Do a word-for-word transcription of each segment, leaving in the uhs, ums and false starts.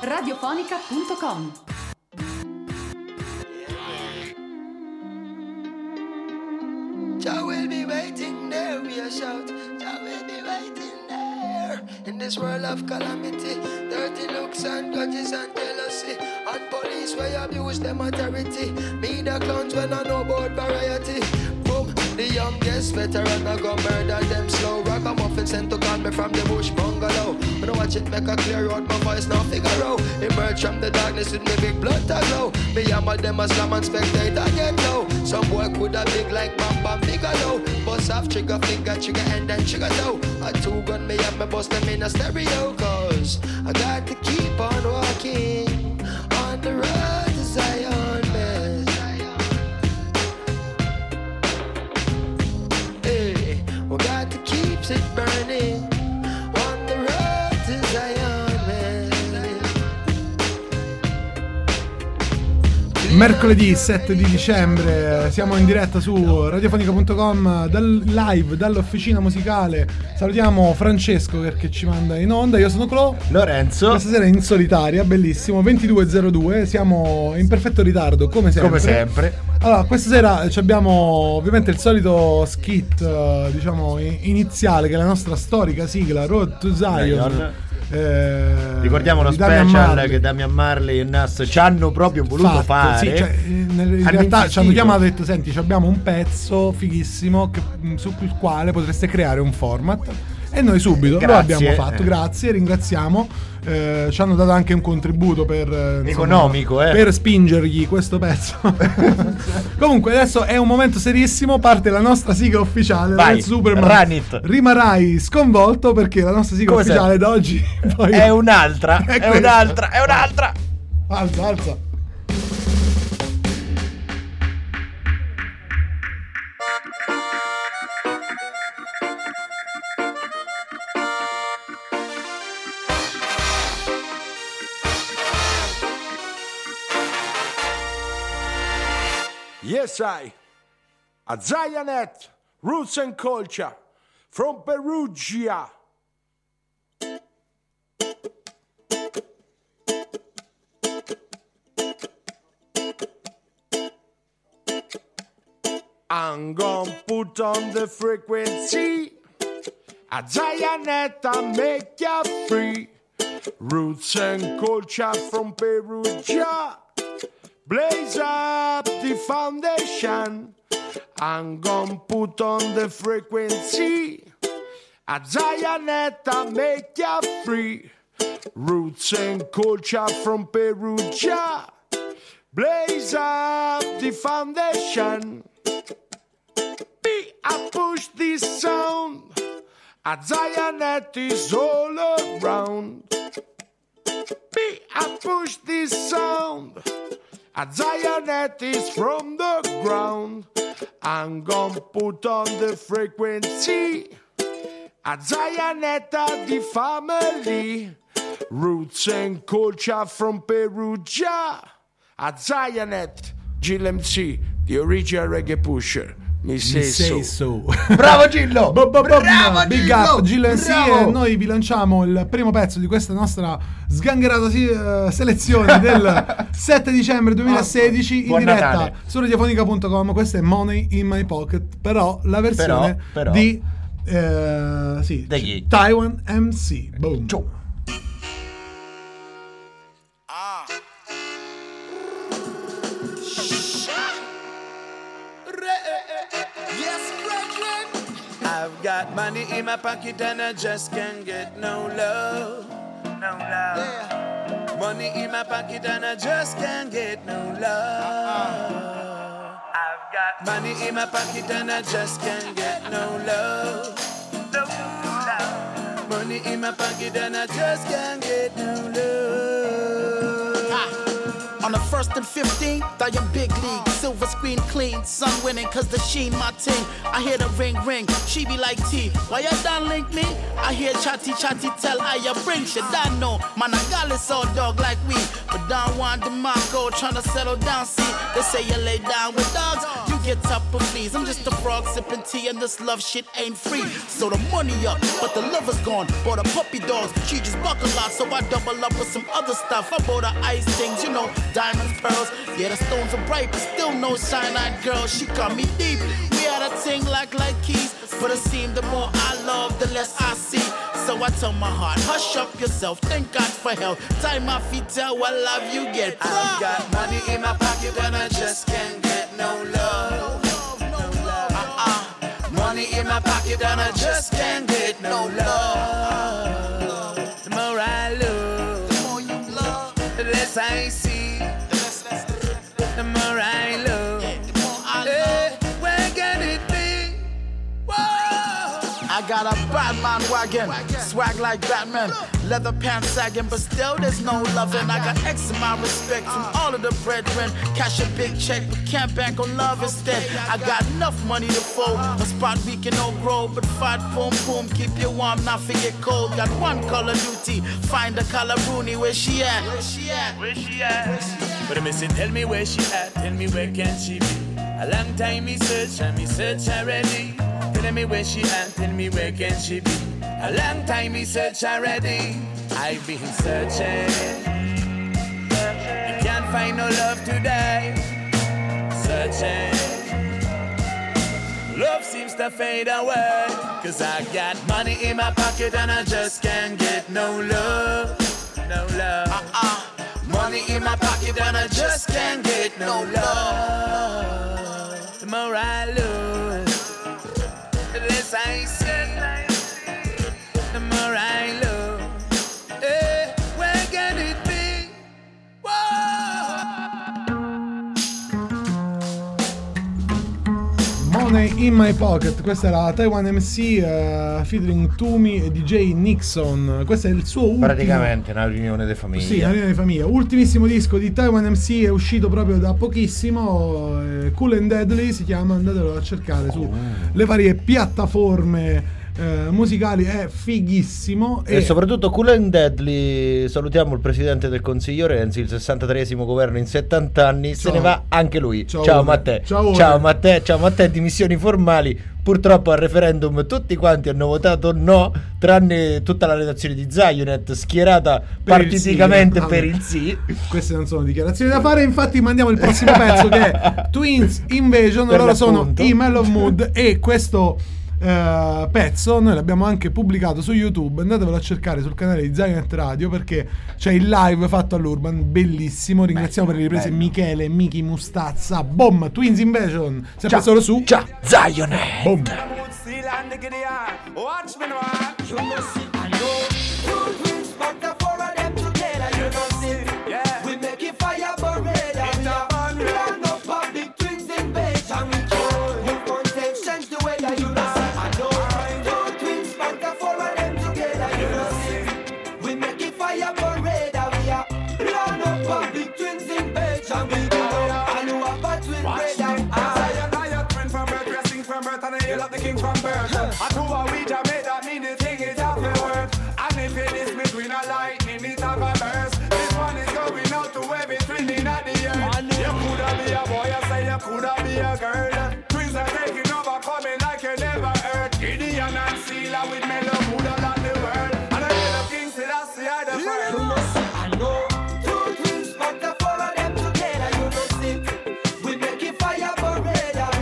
radiofonica punto com. Jah will be waiting there, we a shout. Jah will be waiting there. In this world of calamity, dirty looks and grudges and jealousy, and police where abuse them authority. Me the clowns when I know about variety. Boom, the youngest veteran I go murder them slow. Ragamuffin sent to call me from the bush bungalow. When I watch it make a clear out, my voice now figure out. Emerge from the darkness with me big blood to glow. Me hammer them a slam and spectate and get low. Some boy coulda big like Bam Bam Bigelow. Bust off trigger finger, trigger and then trigger toe. A two gun me and me bust them in a stereo. Cause I got to keep on walking on the road to Zion, man. Hey, we got to keep it burning on the road to Zion, man. Mercoledì sette di dicembre siamo in diretta su radiofonica punto com dal live dall'officina musicale. Salutiamo Francesco perché ci manda in onda. Io sono Clo, Lorenzo. Questa sera in solitaria, bellissimo, ventidue e zero due. Siamo in perfetto ritardo come sempre. Come sempre. Allora, questa sera abbiamo ovviamente il solito skit, diciamo, iniziale, che è la nostra storica sigla Road to Zion. Eh, Ricordiamo lo special che Damian Marley e Nas ci hanno proprio voluto Fatto, fare. Sì, cioè, in hanno realtà insistito. ci hanno chiamato e detto: senti, abbiamo un pezzo fighissimo che, su il quale potreste creare un format. E noi subito Grazie. lo abbiamo fatto, grazie, ringraziamo. Eh, ci hanno dato anche un contributo per insomma, economico, eh. per spingergli questo pezzo. Comunque adesso è un momento serissimo, parte la nostra sigla ufficiale. Vai, del Superman. run it. Rimarrai sconvolto perché la nostra sigla Come ufficiale sempre. da oggi poi È un'altra, È è, questa. un'altra, è un'altra. Alza, alza. Yes, I. A Zionet, roots and culture from Perugia. I'm gonna put on the frequency. A Zionet, I make ya free. Roots and culture from Perugia. Blaze up the foundation. I'm gonna put on the frequency. A Zionetta make ya free. Roots and culture from Perugia. Blaze up the foundation. Be I push this sound. A Zionetta is all around. Be I push this sound. A Zionet is from the ground. I'm gonna put on the frequency. A Zionetta the family. Roots and culture from Perugia. A Zionet, Gil M C, the original reggae pusher. Mi say, Mi say so. so. Bravo Gillo. Bo- bo- bo- Bravo Big Gillo. up Gillo and C, Bravo. e noi vi lanciamo il primo pezzo di questa nostra sgangherata si- eh, selezione del sette dicembre duemilasedici in Buon diretta Natale. su radiofonica punto com. Questa è Money in My Pocket, però la versione Però, però. di eh, sì, Da chi? Taiwan M C. Boom. Ciao. I've got money in my pocket and I just can't get no love. No love. Yeah. Money in my pocket and I just can't get no love. I've got money in my pocket and I just can't get no love. No love. Money in my pocket and I just can't get no love. Ah. On the first and fifteenth, I am big league. Silver screen clean, sun winning, cause the sheen my team. I hear the ring ring, she be like T. Why you done link me? I hear chatty chatty tell I ya bring shit. I know, man, I got this all dog like we. But Don Juan DeMarco tryna settle down, see. They say you lay down with dogs, you get top of fleas. I'm just a frog sipping tea and this love shit ain't free. So the money up, but the lover's gone. Bought a puppy dogs, she just buck a lot, so I double up with some other stuff. I bought her ice things, you know, diamonds, pearls. Yeah, the stones are bright, but still no shine-eyed girl. She cut me deep. We had a thing like like keys, but it seemed the more I love, the less I see. So I tell my heart, hush up yourself, thank God for help. Time my feet tell what love you get. I got money in my pocket and I just can't get no love. Uh-uh. Money in my pocket and I just can't get no love. The more I love, the more you love, the less I see. The more I love, the more I love. Where can it be? Whoa! I got a Batman wagon, swag like Batman, leather pants sagging, but still there's no loving. I got X amount respect from all of the brethren. Cash a big check, but can't bank on love instead. I got enough money to fold, a spot we can all grow, but fight boom boom, keep you warm, not forget cold. Got one color duty, find the color Rooney, where she at? Where she at? Where she at? But I'm missing, tell me where she at, tell me where can she be? A long time me search and me search already. Tell me where she at, tell me where can she be? A long time me search already. I've been searching. You can't find no love today. Searching. Love seems to fade away. Cause I got money in my pocket and I just can't get no love. No love. Uh-uh. Money in my pocket and I just can't get no love. The more I lose, the less I see. The more I love, eh, where can it be? Whoa. Money in My Pocket, questa era Taiwan M C uh, featuring Tumi e D J Nixon. Questo è il suo ultimo, praticamente una riunione di famiglia. Sì, una riunione di famiglia. Ultimissimo disco di Taiwan M C, è uscito proprio da pochissimo, eh, Cool and Deadly si chiama, andatelo a cercare su le varie piattaforme eh, musicali, è fighissimo. E, e soprattutto Cool and Deadly, salutiamo il presidente del Consiglio Renzi, il sessantatreesimo governo in settanta anni, ciao. Se ne va anche lui. Ciao, ciao Matteo. Ciao, ciao Matteo, ciao Matteo, dimissioni formali. Purtroppo al referendum tutti quanti hanno votato no, tranne tutta la redazione di Zionet schierata per partiticamente il per il sì. Queste non sono dichiarazioni da fare, infatti mandiamo il prossimo pezzo che è Twins Invasion. Per loro sono l'appunto. i Mellow Mood e questo uh, pezzo noi l'abbiamo anche pubblicato su YouTube, andatevelo a cercare sul canale di Zionet Radio perché c'è il live fatto all'Urban, bellissimo. Ringraziamo bello, per le riprese bello. Michele, Miki, Mustazza, Boom, Twins Invasion, sempre ciao, solo su ciao Zionet. Boom. The king from birth. I do what we just made that mean the thing is have to work. And if it is between a lightning, it have a burst. This one is going out to every twin in the earth. You coulda be a boy, I say you coulda be a girl. Twins are taking over, coming like you never heard. Gideon and Sela with Mellow Mood all on the world. And I hear the king say that's the other first. I know two twins, but the four of them together, you know see. We make it fire for red.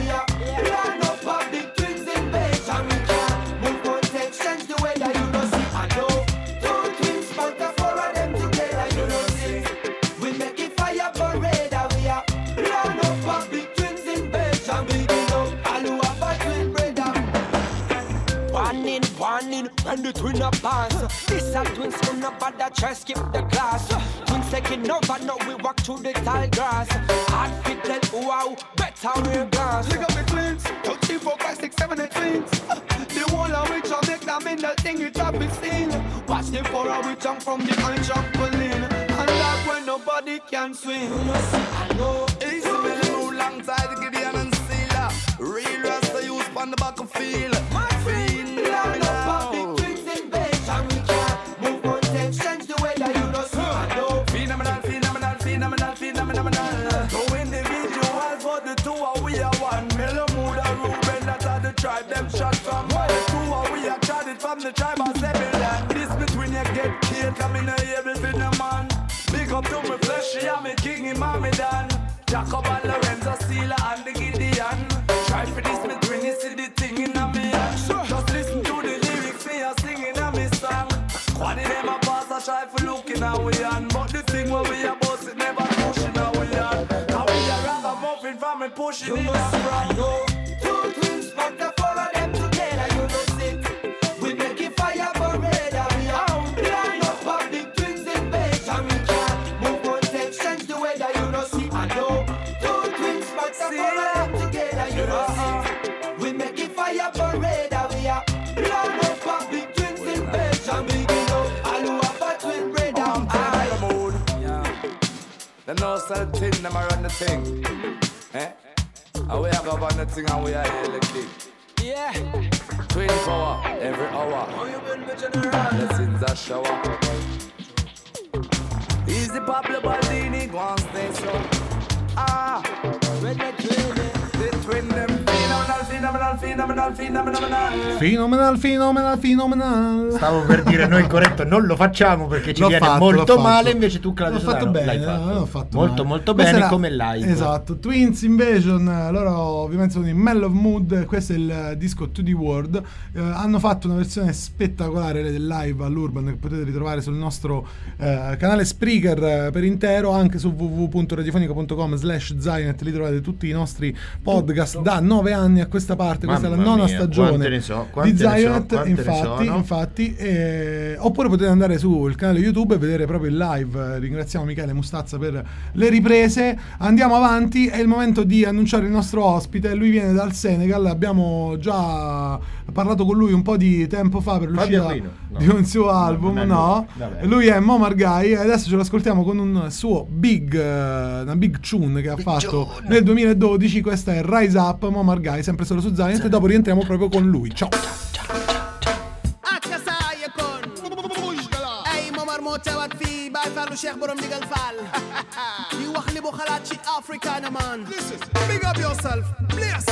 When the twin a pass, this a twins from up at the chest, skip the class. Twins taking over, now we walk through the tall grass. Hard fit tell wow, better wear glass. Look up the twins, two, three, four, five, six, seven, eight twins. The whole of which I make them in the thing you drop it seen. Watch the four of which I'm from the iron trampoline. And that's when nobody can swing. I know it's a bit of a long time to Gideon and Sela. Real rasta use on the back of field. My fiend, now now. Phenomenal, phenomenal, phenomenal, phenomenal. Two individuals, but the two are we are one. from the tribe of Zebulon. This between you get killed, come in here with no man. Big up to me fleshy, I'm a king in Mommy Dan. Jacob and Lorenzo, Steeler and the Gideon. Try for this between you see the thing in a me hand. Just listen to the lyrics, me a singing a me song. One of them a pass a try for looking at we on. But the thing where we a boss it never pushing a we on. Now we a ragamuffin from me pushing in a front. Two twins, but the four of them together, you know sit. We make it fire for red, and we are plan up of the twins in base, and we can't move on, take sense the weather, you know see. I know two twins, but the four of them together, you know sit. We make it fire for red, and we are plan up of the twins in base, and we get up. I know a twin bread, and I. Them no sell the thing, them a run the thing. Eh? And we are govern the thing and we are here the king. Yeah. Twin power, every hour. Blessings a shower. Easy Pablo Baldini, go and stay so. Ah, when they twin they twin them. Phenomenal, phenomenal, phenomenal, phenomenal. Phenomenal, phenomenal, phenomenal. Stavo per dire noi corretto, non lo facciamo perché ci L'ho viene fatto, molto l'ho male, fatto. invece tu Claudio L'ho fatto Sodano, bene, l'hai fatto. l'ho fatto molto male. molto Questa bene era- come live. Esatto, Twins Invasion, loro ovviamente sono in Mellow Mood, questo è il disco To The World. Eh, hanno fatto una versione spettacolare del live all'Urban che potete ritrovare sul nostro eh, canale Spreaker eh, per intero, anche su w w w punto radiofonica punto com slash Zionet. Lì trovate tutti i nostri podcast da nove anni a questa parte. Questa è la Mamma nona mia, stagione quante ne so, quante di ne so, Zionet, quante ne infatti, sono. infatti eh, oppure potete andare sul canale YouTube e vedere proprio il live. Eh, ringraziamo Michele Mustazza per le riprese. Andiamo avanti, è il momento di annunciare il nostro ospite. Lui viene dal Senegal, abbiamo già parlato con lui un po' di tempo fa per Fabio l'uscita Aquino? No. di un suo album, non è no, lui. Vabbè. lui è Momar Guy e adesso ce lo ascoltiamo con un suo big eh, una big tune che ha fatto nel duemiladodici. Questa è Rise Up, Momar Guy, sempre solo su Zionet, e dopo rientriamo proprio con lui. Ciao. ay Momar moo teewaat fii Baay Fallu Cheikh borom digal Fall di wax li bu xalaat ci Africana man. Listen, big up yourself, please.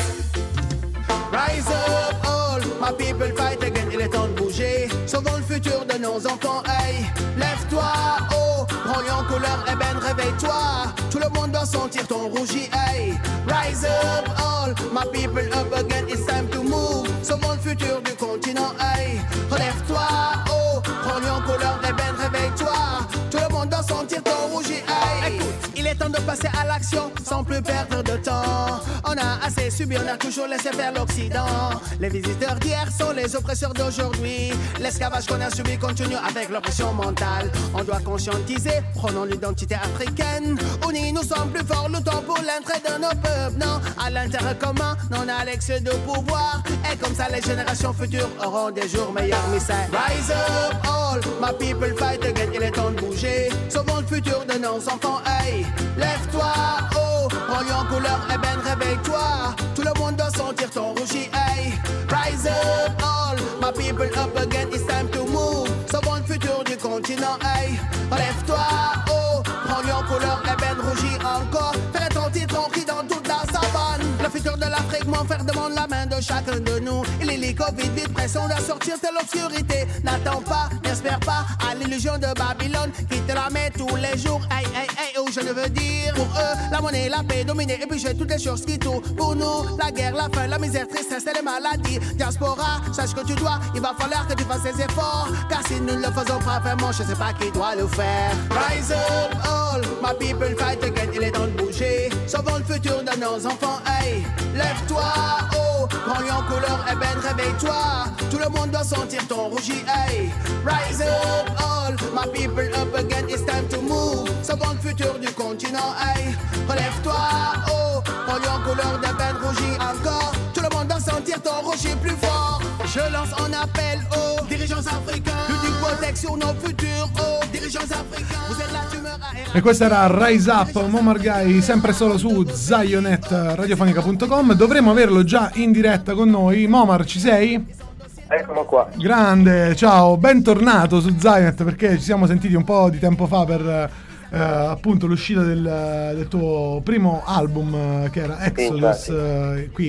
Rise up all, my people fight again, il est temps de bouger. Sauvons le futur de nos enfants, hey. Lève-toi, oh, prends en couleur ébène, réveille-toi. Tout le monde doit sentir ton rougi, hey. Rise up all, my people up again, it's time to move. Sauvons le futur du continent, hey. Relève-toi, oh, prends en couleur ébène, réveille-toi. Tout le monde doit sentir ton rougi, hey. Écoute, il est temps de passer à l'action, sans plus perdre de temps. On a assez subi, on a toujours laissé faire l'Occident. Les visiteurs d'hier sont les oppresseurs d'aujourd'hui. L'esclavage qu'on a subi continue avec l'oppression mentale. On doit conscientiser, prenons l'identité africaine. Unis, nous sommes plus forts, luttons pour l'entrée de nos peuples. Non, à l'intérêt commun, non à l'excès de pouvoir. Et comme ça, les générations futures auront des jours meilleurs, messieurs. Rise up all, my people fight again. Il est temps de bouger, sauvons le futur de nos enfants. Hey, lève-toi, oh, prends en couleur ébène, réveille-toi. Tout le monde doit sentir ton rougi, hey. Rise up all, my people up again, it's time to move. Sauvons le futur du continent, hey. Relève-toi, oh, prends en couleur ébène, rougi encore. Fais ton titre, on crie dans toute la savane. Le futur de l'Afrique, mon frère, demande la main de chacun de nous. Il est les Covid, vite presse, on doit sortir de l'obscurité. N'attends pas, n'espère pas à l'illusion de Babylone qui te la met tous les jours, hey, hey, hey, oh, je ne veux dire. Pour eux, la monnaie, la paix, dominer et puis j'ai toutes les choses qui tournent. Pour nous, la guerre, la faim, la misère, tristesse et les maladies. Diaspora, sache que tu dois, il va falloir que tu fasses des efforts. Car si nous ne le faisons pas vraiment, je sais pas qui doit le faire. Rise up all, my people fight again, il est temps de bouger. Sauvons le futur de nos enfants, hey. Lève-toi, oh, prends en couleur ébène, réveille-toi. Tout le monde doit sentir ton rougi, hey. Rise up all, my people up again, it's time to move. Sauvons le futur du continent, hey. Relève-toi, oh, prends en couleur d'ébène, rougi encore. Tout le monde doit sentir ton rougi plus fort. Je lance un appel aux dirigeants africains. Plus de protection nos futurs, aux dirigeants africains. Vous êtes la tumeur à E questa era Rise Up, Momar Guy, sempre solo su Zionet radiofonica punto com. Dovremmo averlo già in diretta con noi. Momar, ci sei? Eccolo qua. Grande, ciao, bentornato su Zionet, perché ci siamo sentiti un po' di tempo fa per eh, appunto l'uscita del, del tuo primo album, eh, che era Exodus, eh, qui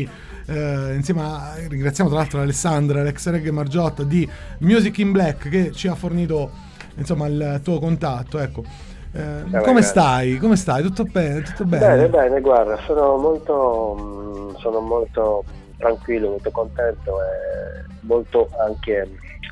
eh, insieme a, ringraziamo tra l'altro Alessandra, Alex Reg e Margiotta di Music in Black che ci ha fornito insomma il tuo contatto, ecco. Eh, eh, come beh, stai? Come stai? Tutto bene? Tutto bene? Bene, bene, guarda, sono molto sono molto tranquillo, molto contento e molto anche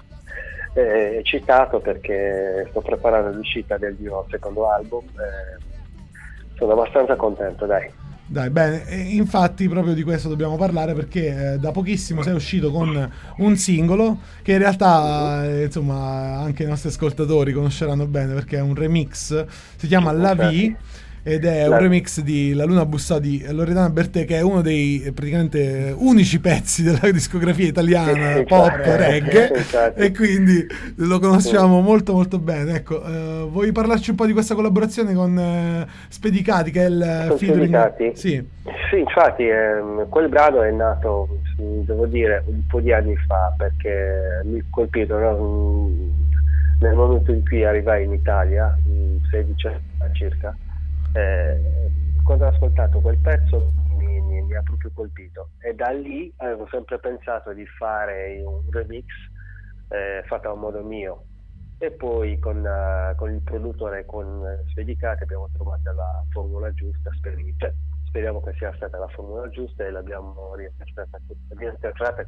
eh, eccitato perché sto preparando l'uscita del mio secondo album e sono abbastanza contento, dai. Dai, bene, e infatti proprio di questo dobbiamo parlare perché eh, da pochissimo sei uscito con un singolo che in realtà eh, insomma anche i nostri ascoltatori conosceranno bene perché è un remix, si chiama La Vie ed è un remix di La Luna bussò di Loredana Bertè, che è uno dei praticamente unici pezzi della discografia italiana sì, pop sì, reggae sì, sì. e quindi lo conosciamo sì. molto molto bene. Ecco, uh, vuoi parlarci un po' di questa collaborazione con uh, Spedicati, che è il featuring? Sì. Sì, infatti ehm, quel brano è nato, devo dire, un po' di anni fa perché mi ha colpito, no? Nel momento in cui arrivai in Italia, sedici anni circa. Eh, quando ho ascoltato quel pezzo mi, mi, mi ha proprio colpito e da lì avevo sempre pensato di fare un remix eh, fatto a modo mio e poi con, uh, con il produttore, con Spedicati abbiamo trovato la formula giusta, speri, cioè, speriamo che sia stata la formula giusta e l'abbiamo reinterpretata reinterpretata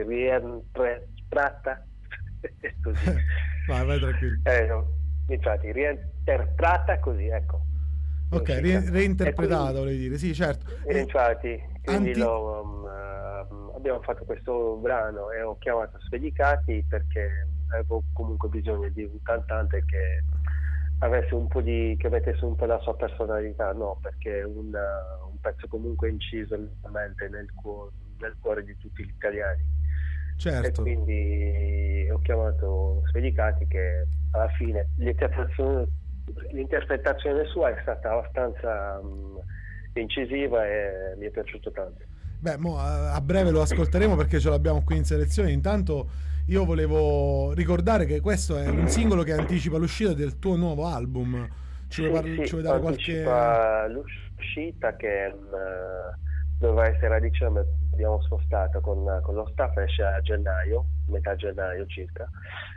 reinterpretata così vai, vai tranquillo eh, no, infatti reinterpretata così, ecco. Ok, re- reinterpretata volevi dire, sì certo. E infatti, quindi Anti... lo, um, uh, abbiamo fatto questo brano e ho chiamato Spedicati perché avevo comunque bisogno di un cantante che avesse un po' di, che mettesse un po' la sua personalità, no, perché è un, uh, un pezzo comunque inciso nel, nel, cuore, nel cuore di tutti gli italiani. Certo. E quindi ho chiamato Spedicati che alla fine l'interpretazione l'interpretazione sua è stata abbastanza um, incisiva e mi è piaciuto tanto. Beh, mo, a breve lo ascolteremo perché ce l'abbiamo qui in selezione. Intanto io volevo ricordare che questo è un singolo che anticipa l'uscita del tuo nuovo album. Ci vuoi, sì, par- sì, ci vuoi dare anticipa qualche... l'uscita che uh, doveva essere a dicembre, abbiamo spostato con, con lo staff, esce a gennaio, metà gennaio circa.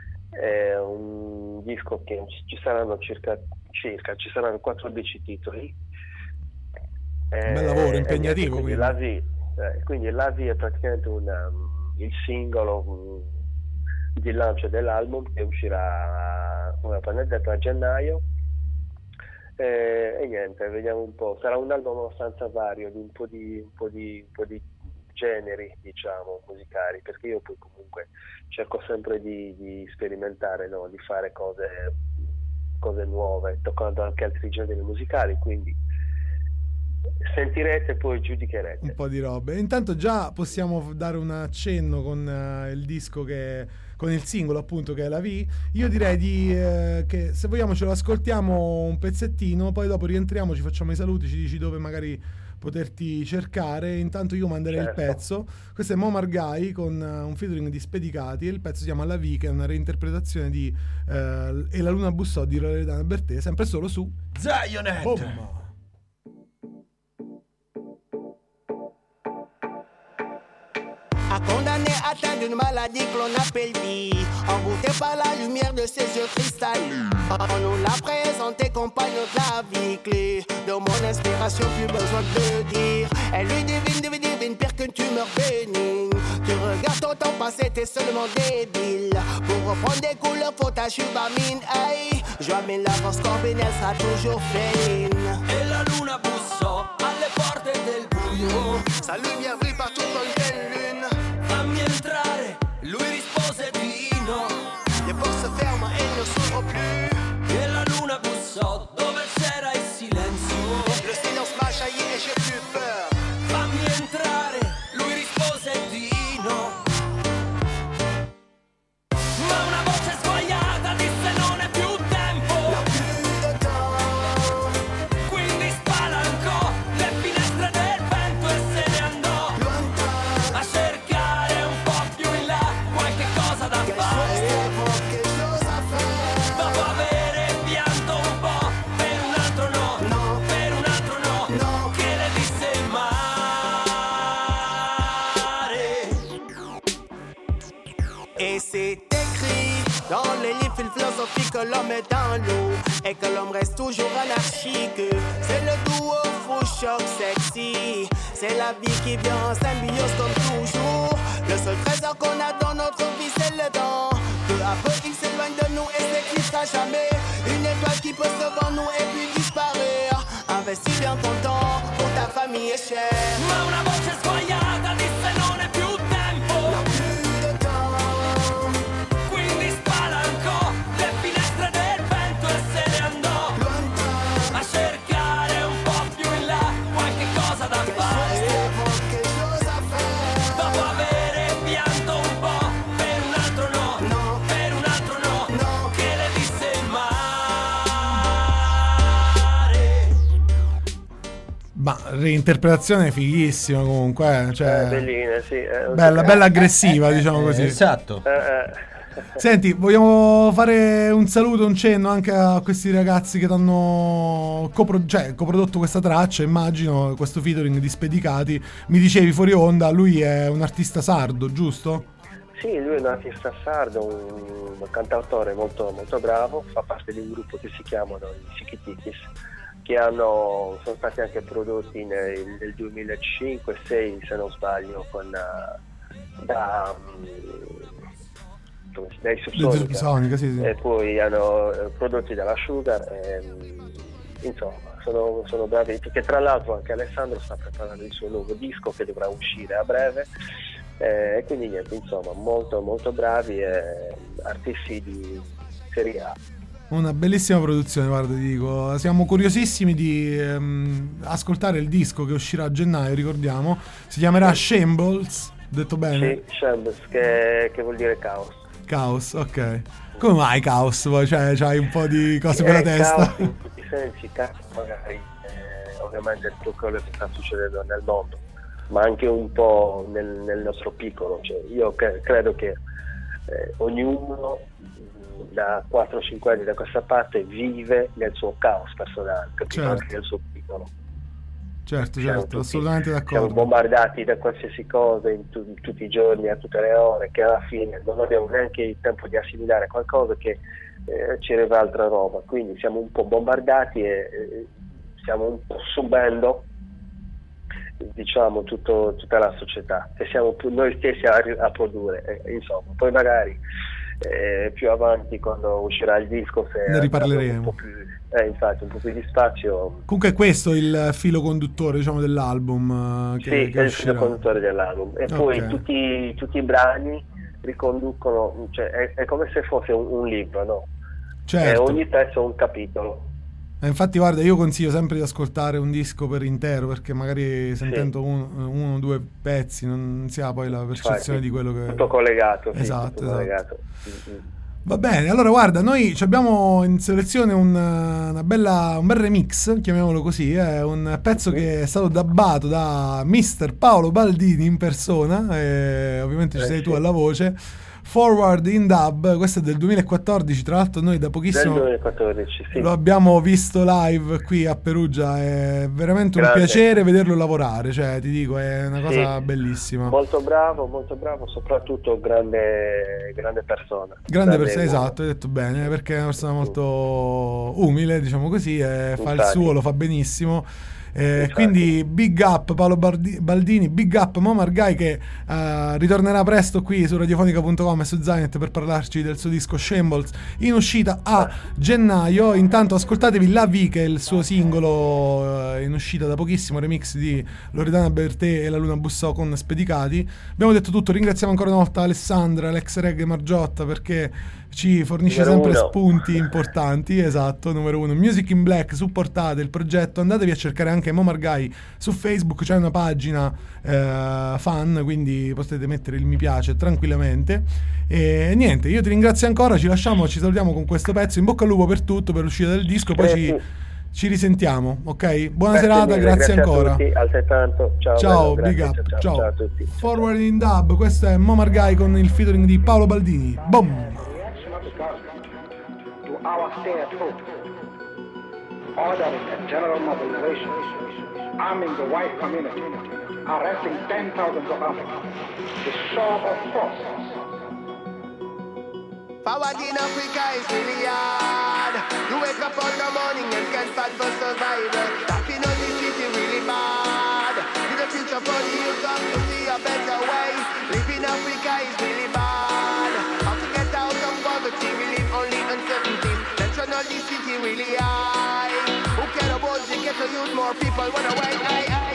È un disco che ci saranno circa, circa ci saranno quattordici titoli. Un bel lavoro impegnativo. Quindi, quindi. La Vie, eh, quindi La Vie è praticamente una, um, il singolo um, di lancio dell'album che uscirà, come ho detto, a gennaio. Eh, e niente, vediamo un po'. Sarà un album abbastanza vario, di un po' di, un po' di, un po' di generi, diciamo, musicali, perché io poi comunque cerco sempre di, di sperimentare, no? Di fare cose, cose nuove, toccando anche altri generi musicali, quindi sentirete e poi giudicherete un po' di robe. Intanto già possiamo dare un accenno con uh, il disco che con il singolo appunto che è La Vie. Io direi di uh, che se vogliamo ce lo ascoltiamo un pezzettino, poi dopo rientriamo, ci facciamo i saluti, ci dici dove magari poterti cercare. Intanto io manderei certo. il pezzo. Questo è Momar Gai con uh, un featuring di Spedicati e il pezzo si chiama La Vie, che è una reinterpretazione di uh, E la Luna bussò di Loredana Bertè, sempre solo su Zionette. Boom. A condamné atteint d'une maladie que l'on appelle vie, envoûté par la lumière de ses yeux cristallins. On nous l'a présenté compagnon de la vie clé. De mon inspiration, plus besoin de le dire. Elle lui divine, divine, divine, pire qu'une tumeur bénigne. Tu regardes ton temps passé, t'es seulement débile. Pour reprendre des couleurs, faut ta chubamine. Aïe, je mets l'avance combine, elle sera toujours fine. E la luna bussò alle porte del buio. Sa lumière brille partout comme une pleine lune. Fammi entrare, lui rispose di no. Le porte se ferment et ne s'ouvrent plus. E la luna bussò dove c'era il silenzio. Le silence m'a jailli et j'ai plus peur. Fammi entrare, lui rispose di no. Ma una voce sguaiata disse non è più tempo. Non plus de temps. Quindi spalancò le finestre del vento e se ne andò. Lointain. suffit que l'homme est dans l'eau et que l'homme reste toujours anarchique. C'est le duo fou choc sexy. C'est la vie qui vient en symbiose comme toujours. Le seul trésor qu'on a dans notre vie c'est le temps. Peu à peu il s'éloigne de nous et s'éclipsera jamais. Une étoile qui peut devant nous et puis disparaître. Investis bien ton temps pour ta famille est chère. Ma una voce sguaiata disse non è più tempo. Non plus de temps. Quindi spalancò le finestre del vento e se ne andò a cercare un po' più in là qualche cosa da fare. Dopo avere pianto un po' per un altro no, per un altro no, che le disse il mare. Ma reinterpretazione fighissima comunque, cioè, Eh, bellina, sì. eh, bella, eh, bella aggressiva, diciamo Eh, così. esatto. eh, eh. Senti, vogliamo fare un saluto, un cenno anche a questi ragazzi che hanno copro- cioè, coprodotto questa traccia, immagino, questo featuring di Spedicati. Mi dicevi fuori onda, lui è un artista sardo, giusto? Sì, lui è un artista sardo, un, un cantautore molto, molto bravo, fa parte di un gruppo che si chiamano i Chiquitikis, che hanno, sono stati anche prodotti nel, nel duemilacinque sei se non sbaglio, con, uh, da, um, come si- dai Subsonica, Subsonica, sì, sì. e poi hanno eh, prodotti dalla Sugar, e, um, insomma sono, sono bravi, che tra l'altro anche Alessandro sta preparando il suo nuovo disco che dovrà uscire a breve. E quindi niente, insomma, molto molto bravi e artisti di serie A. Una bellissima produzione, guarda, ti dico. Siamo curiosissimi di ehm, ascoltare il disco che uscirà a gennaio, ricordiamo. Si chiamerà Shambles, detto bene? Sì, Shambles, che, che vuol dire caos. Caos, ok. Come mai caos? Poi, cioè, c'hai un po' di cose per la Eh, testa. caos in tutti i sensi, caos magari eh, ovviamente tutto quello che sta succedendo nel mondo, ma anche un po' nel, nel nostro piccolo. Cioè, io cre- credo che eh, ognuno mh, da quattro cinque anni da questa parte vive nel suo caos personale, capito? Certo. Anche nel suo piccolo. Certo, Siamo certo, tutti- assolutamente Siamo d'accordo. bombardati da qualsiasi cosa in, tu- in tutti i giorni, a tutte le ore, che alla fine non abbiamo neanche il tempo di assimilare qualcosa, che eh, ci arriva altra roba. Quindi siamo un po' bombardati e eh, stiamo un po' subendo, diciamo, tutto, tutta la società, e siamo più noi stessi a, a produrre, eh, insomma. Poi magari eh, più avanti, quando uscirà il disco, se Ne riparleremo. abbiamo un po' più, eh, infatti un po' più di spazio. Comunque questo è il filo conduttore, diciamo, dell'album eh, che, Sì, che è il filo uscirà. conduttore dell'album. E Ok. poi tutti, tutti i brani riconducono, cioè è, è come se fosse un, un libro, no? Certo. E ogni pezzo è un capitolo. Eh, infatti, guarda, io consiglio sempre di ascoltare un disco per intero, perché magari sentendo un- uno o due pezzi non si ha poi la percezione Infatti, di quello che... tutto collegato, sì, Esatto, tutto esatto. collegato. Mm, mm. Va bene, allora guarda, noi ci abbiamo in selezione un, una bella, un bel remix, chiamiamolo così, è un pezzo che è stato dubbato da mister Paolo Baldini in persona, e ovviamente ci Eh, sei sì. tu alla voce. Forward in Dub, questo è del duemilaquattordici, tra l'altro noi da Del pochissimo duemilaquattordici, sì. lo abbiamo visto live qui a Perugia, è veramente un Grande. piacere vederlo lavorare, cioè ti dico, è una cosa Sì. bellissima. Molto bravo, molto bravo, soprattutto grande, grande persona. Grande persona, uomo. esatto, hai detto bene, perché è una persona molto umile, diciamo così, e fa il Infatti. suo, lo fa benissimo. Eh, Infatti. quindi big up Paolo Bardi- Baldini, big up Momar Guy, che eh, ritornerà presto qui su radiofonica punto com e su Zainet per parlarci del suo disco Shambles, in uscita a gennaio. Intanto ascoltatevi La V, che è il suo singolo eh, in uscita da pochissimo, remix di Loredana Bertè e la Luna Bussò con Spedicati. Abbiamo detto tutto, ringraziamo ancora una volta Alessandra, l'ex Reg Margiotta, perché ci fornisce Numero sempre uno. spunti importanti. Esatto, numero uno. Music in Black, supportate il progetto, andatevi a cercare anche Momar Guy su Facebook, c'è una pagina eh, fan, quindi potete mettere il mi piace tranquillamente. E niente, io ti ringrazio ancora, ci lasciamo, ci salutiamo con questo pezzo. In bocca al lupo per tutto, per l'uscita del disco, poi ci, Grazie. ci risentiamo, ok? Buona Grazie serata, mille, grazie, a ancora. tutti, altrettanto. Ciao, Ciao, bello, big grazie, up, ciao, ciao. ciao a tutti. Forward in Dub, questo è Momar Guy con il featuring di Paolo Baldini. Boom! Reaction of the government to our stay at home, ordering a general mobilization, arming the white community, arresting ten thousand of Africans, the sword of force. Forward in Africa is really hard. You wake up on the morning and can't fight for survival. Tapping on the city really bad. In the future for the youth come to see a better way. Living Africa is really bad. How to get out of poverty, we live only uncertainty. National the city really high. Who care about the ghetto youth? More people wanna wait. Aye, aye.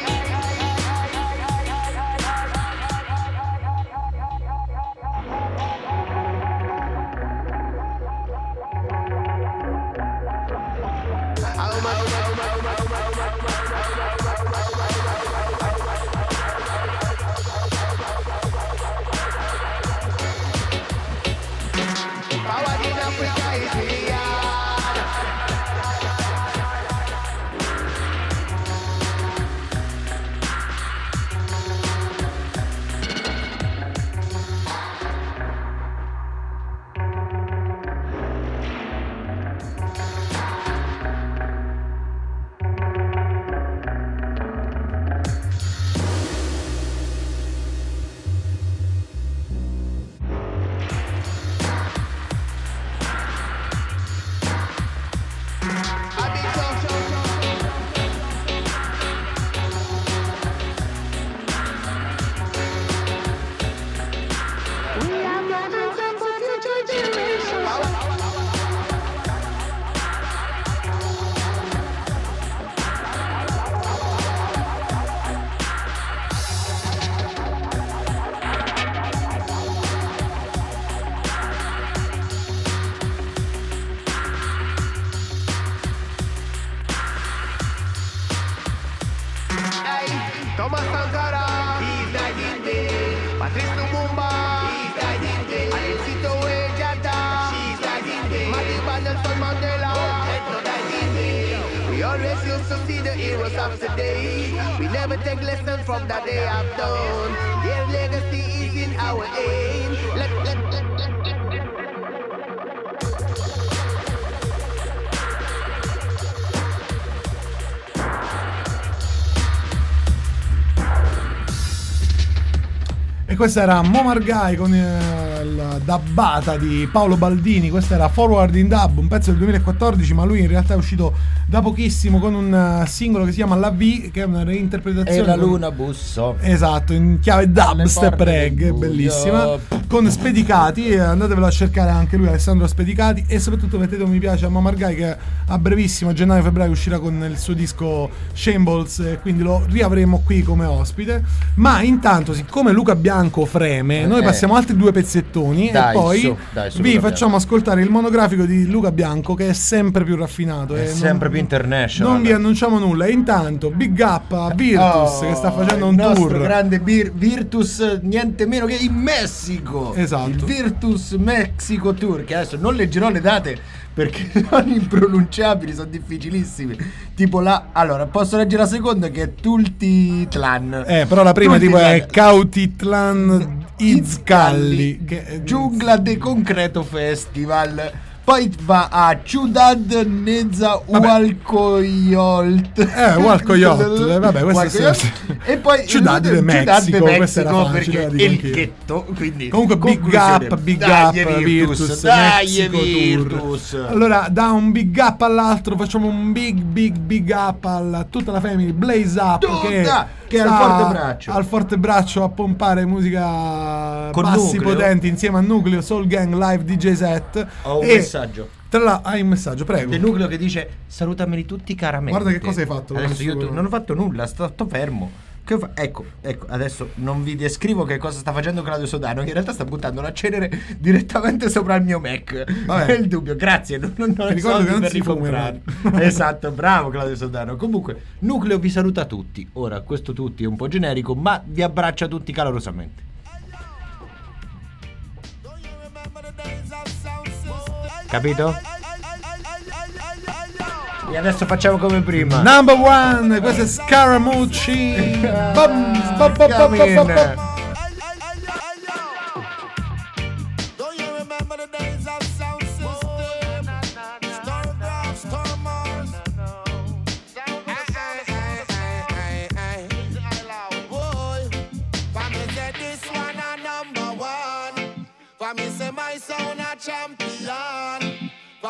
Thomas Sankara, he's died in day. Patrice Lumumba, he's died in day. Alicito Ejata, she's died in day. Madiba Nelson Mandela, Edno died in day. We always used to see the heroes of today. We never take lessons from that they have done. Their legacy is in our aim. Let, let, let, let, let. E questa era Muammar Gai con eh, la dabbata di Paolo Baldini. Questa era Forward in Dub, un pezzo del duemilaquattordici, ma lui in realtà è uscito da pochissimo con un uh, singolo che si chiama La V, che è una reinterpretazione. E la con... luna bussò. Esatto, in chiave dub, step reg, bellissima, con Spedicati. Andatevelo a cercare anche lui, Alessandro Spedicati. E soprattutto mettete un mi piace a Muammar Gai, che a brevissimo, a gennaio-febbraio, uscirà con il suo disco Shambles, e quindi lo riavremo qui come ospite. Ma intanto, siccome Luca Bianco freme, noi Eh. passiamo altri due pezzettoni Dai, e poi su, dai, su, vi Luca facciamo ascoltare il monografico di Luca Bianco, che è sempre più raffinato, È e sempre non, più international. non vi annunciamo nulla. E intanto big up a Virtus, Oh, che sta facendo un il nostro tour grande Vir- Virtus, niente meno che in Messico. Esatto. Il Virtus Mexico Tour, che adesso non leggerò le date perché sono impronunciabili, sono difficilissimi. Tipo la, allora, posso leggere la seconda, che è Tultitlan. Eh, però la prima tipo è Tultitlan. Cautitlan Izcalli, che è Giungla de Concreto Festival. Poi va a Ciudad Neza Hualcoyolt. Eh, Hualcoyolt, eh, vabbè, questo Hualcoyolt. sì. E poi Ciudad de Mexico, questa era facile, perché la è dico il anch'io. ghetto, quindi Comunque big conclusione. up, big Dai, up Virtus, Virtus, dai, Mexico Virtus. Tour. Allora, da un big up all'altro facciamo un big big big up a tutta la family Blaze Up, Tutta, che, che è al sta forte braccio. al forte braccio a pompare musica Con bassi Nucleo. potenti insieme a Nucleo Soul Gang Live D J set. Ho un E messaggio. Tra l'altro hai un messaggio, prego. Del Nucleo che dice salutameli tutti caramente. Guarda che cosa hai fatto. Adesso io tu- non ho fatto nulla, sto, sto fermo. Che fa- ecco, ecco, adesso non vi descrivo che cosa sta facendo Claudio Sodano, che in realtà sta buttando la cenere direttamente sopra il mio Mac. Vabbè. È il dubbio, grazie, non, non ho Ti i ricordo soldi che non per si fuma, ricomprare. Esatto, bravo Claudio Sodano. Comunque, Nucleo vi saluta tutti. Ora, questo tutti è un po' generico, ma vi abbraccia tutti calorosamente. Capito? E adesso facciamo come prima. Number one, questo è Scaramucci. Bum, bum, bum, bum, bum, bum, bum. For me say my sound a champion.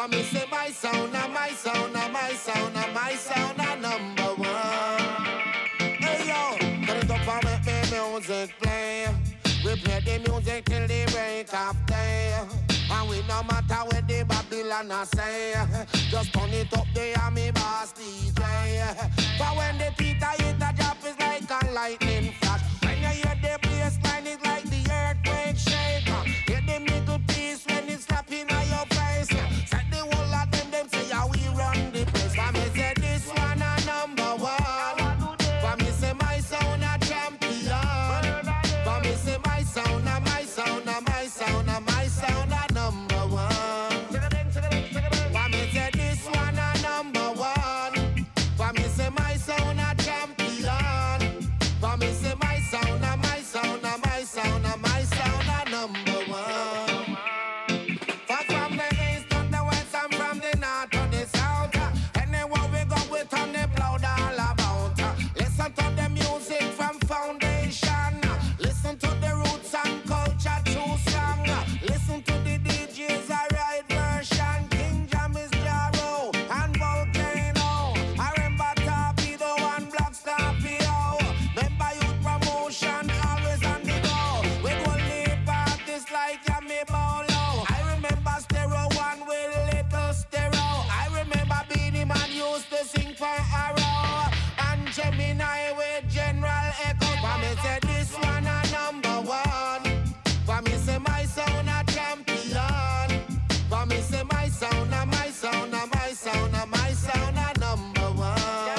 For me say my sound, a my sound, a my sound, a my sound, a number one. Hey yo, turn it up and make me music play. We play the music till the break of day. And we no matter what the Babylon a say. Just turn it up there and me boss D J. But when the Peter hit the drop is like a lightning flash. When you hear the bass line it's like the earthquake shake. Hear the middle piece when it's slapping on your face. Set the whole of them, them say how we run the place. For me say this one a number one. For me say my sound a champion. For me say my sound a my sound a my sound a my sound a number one. For me say this one a number one. For me say my sound a champion. For me say my sound a my sound a my sound a my sound a number one. For from the east to the west and from the north to the south, anywhere we go we turn the blood all about. Listen to the music from foundation. Listen to the roots and culture true song. Listen to the D Js a right version. King Jam is Jaro and Volcano. I remember Torpedo and Black Scorpio. Remember youth promotion always on the go. We go live artists like Yami Bolo. I remember Stereo One with Little Stereo. I remember Beanie Man used to sing for Arrow. And Gemini with General Echo. For me say this one a number one. For me say my sound a champion. For me say my sound a my sound a my sound a my sound a number one.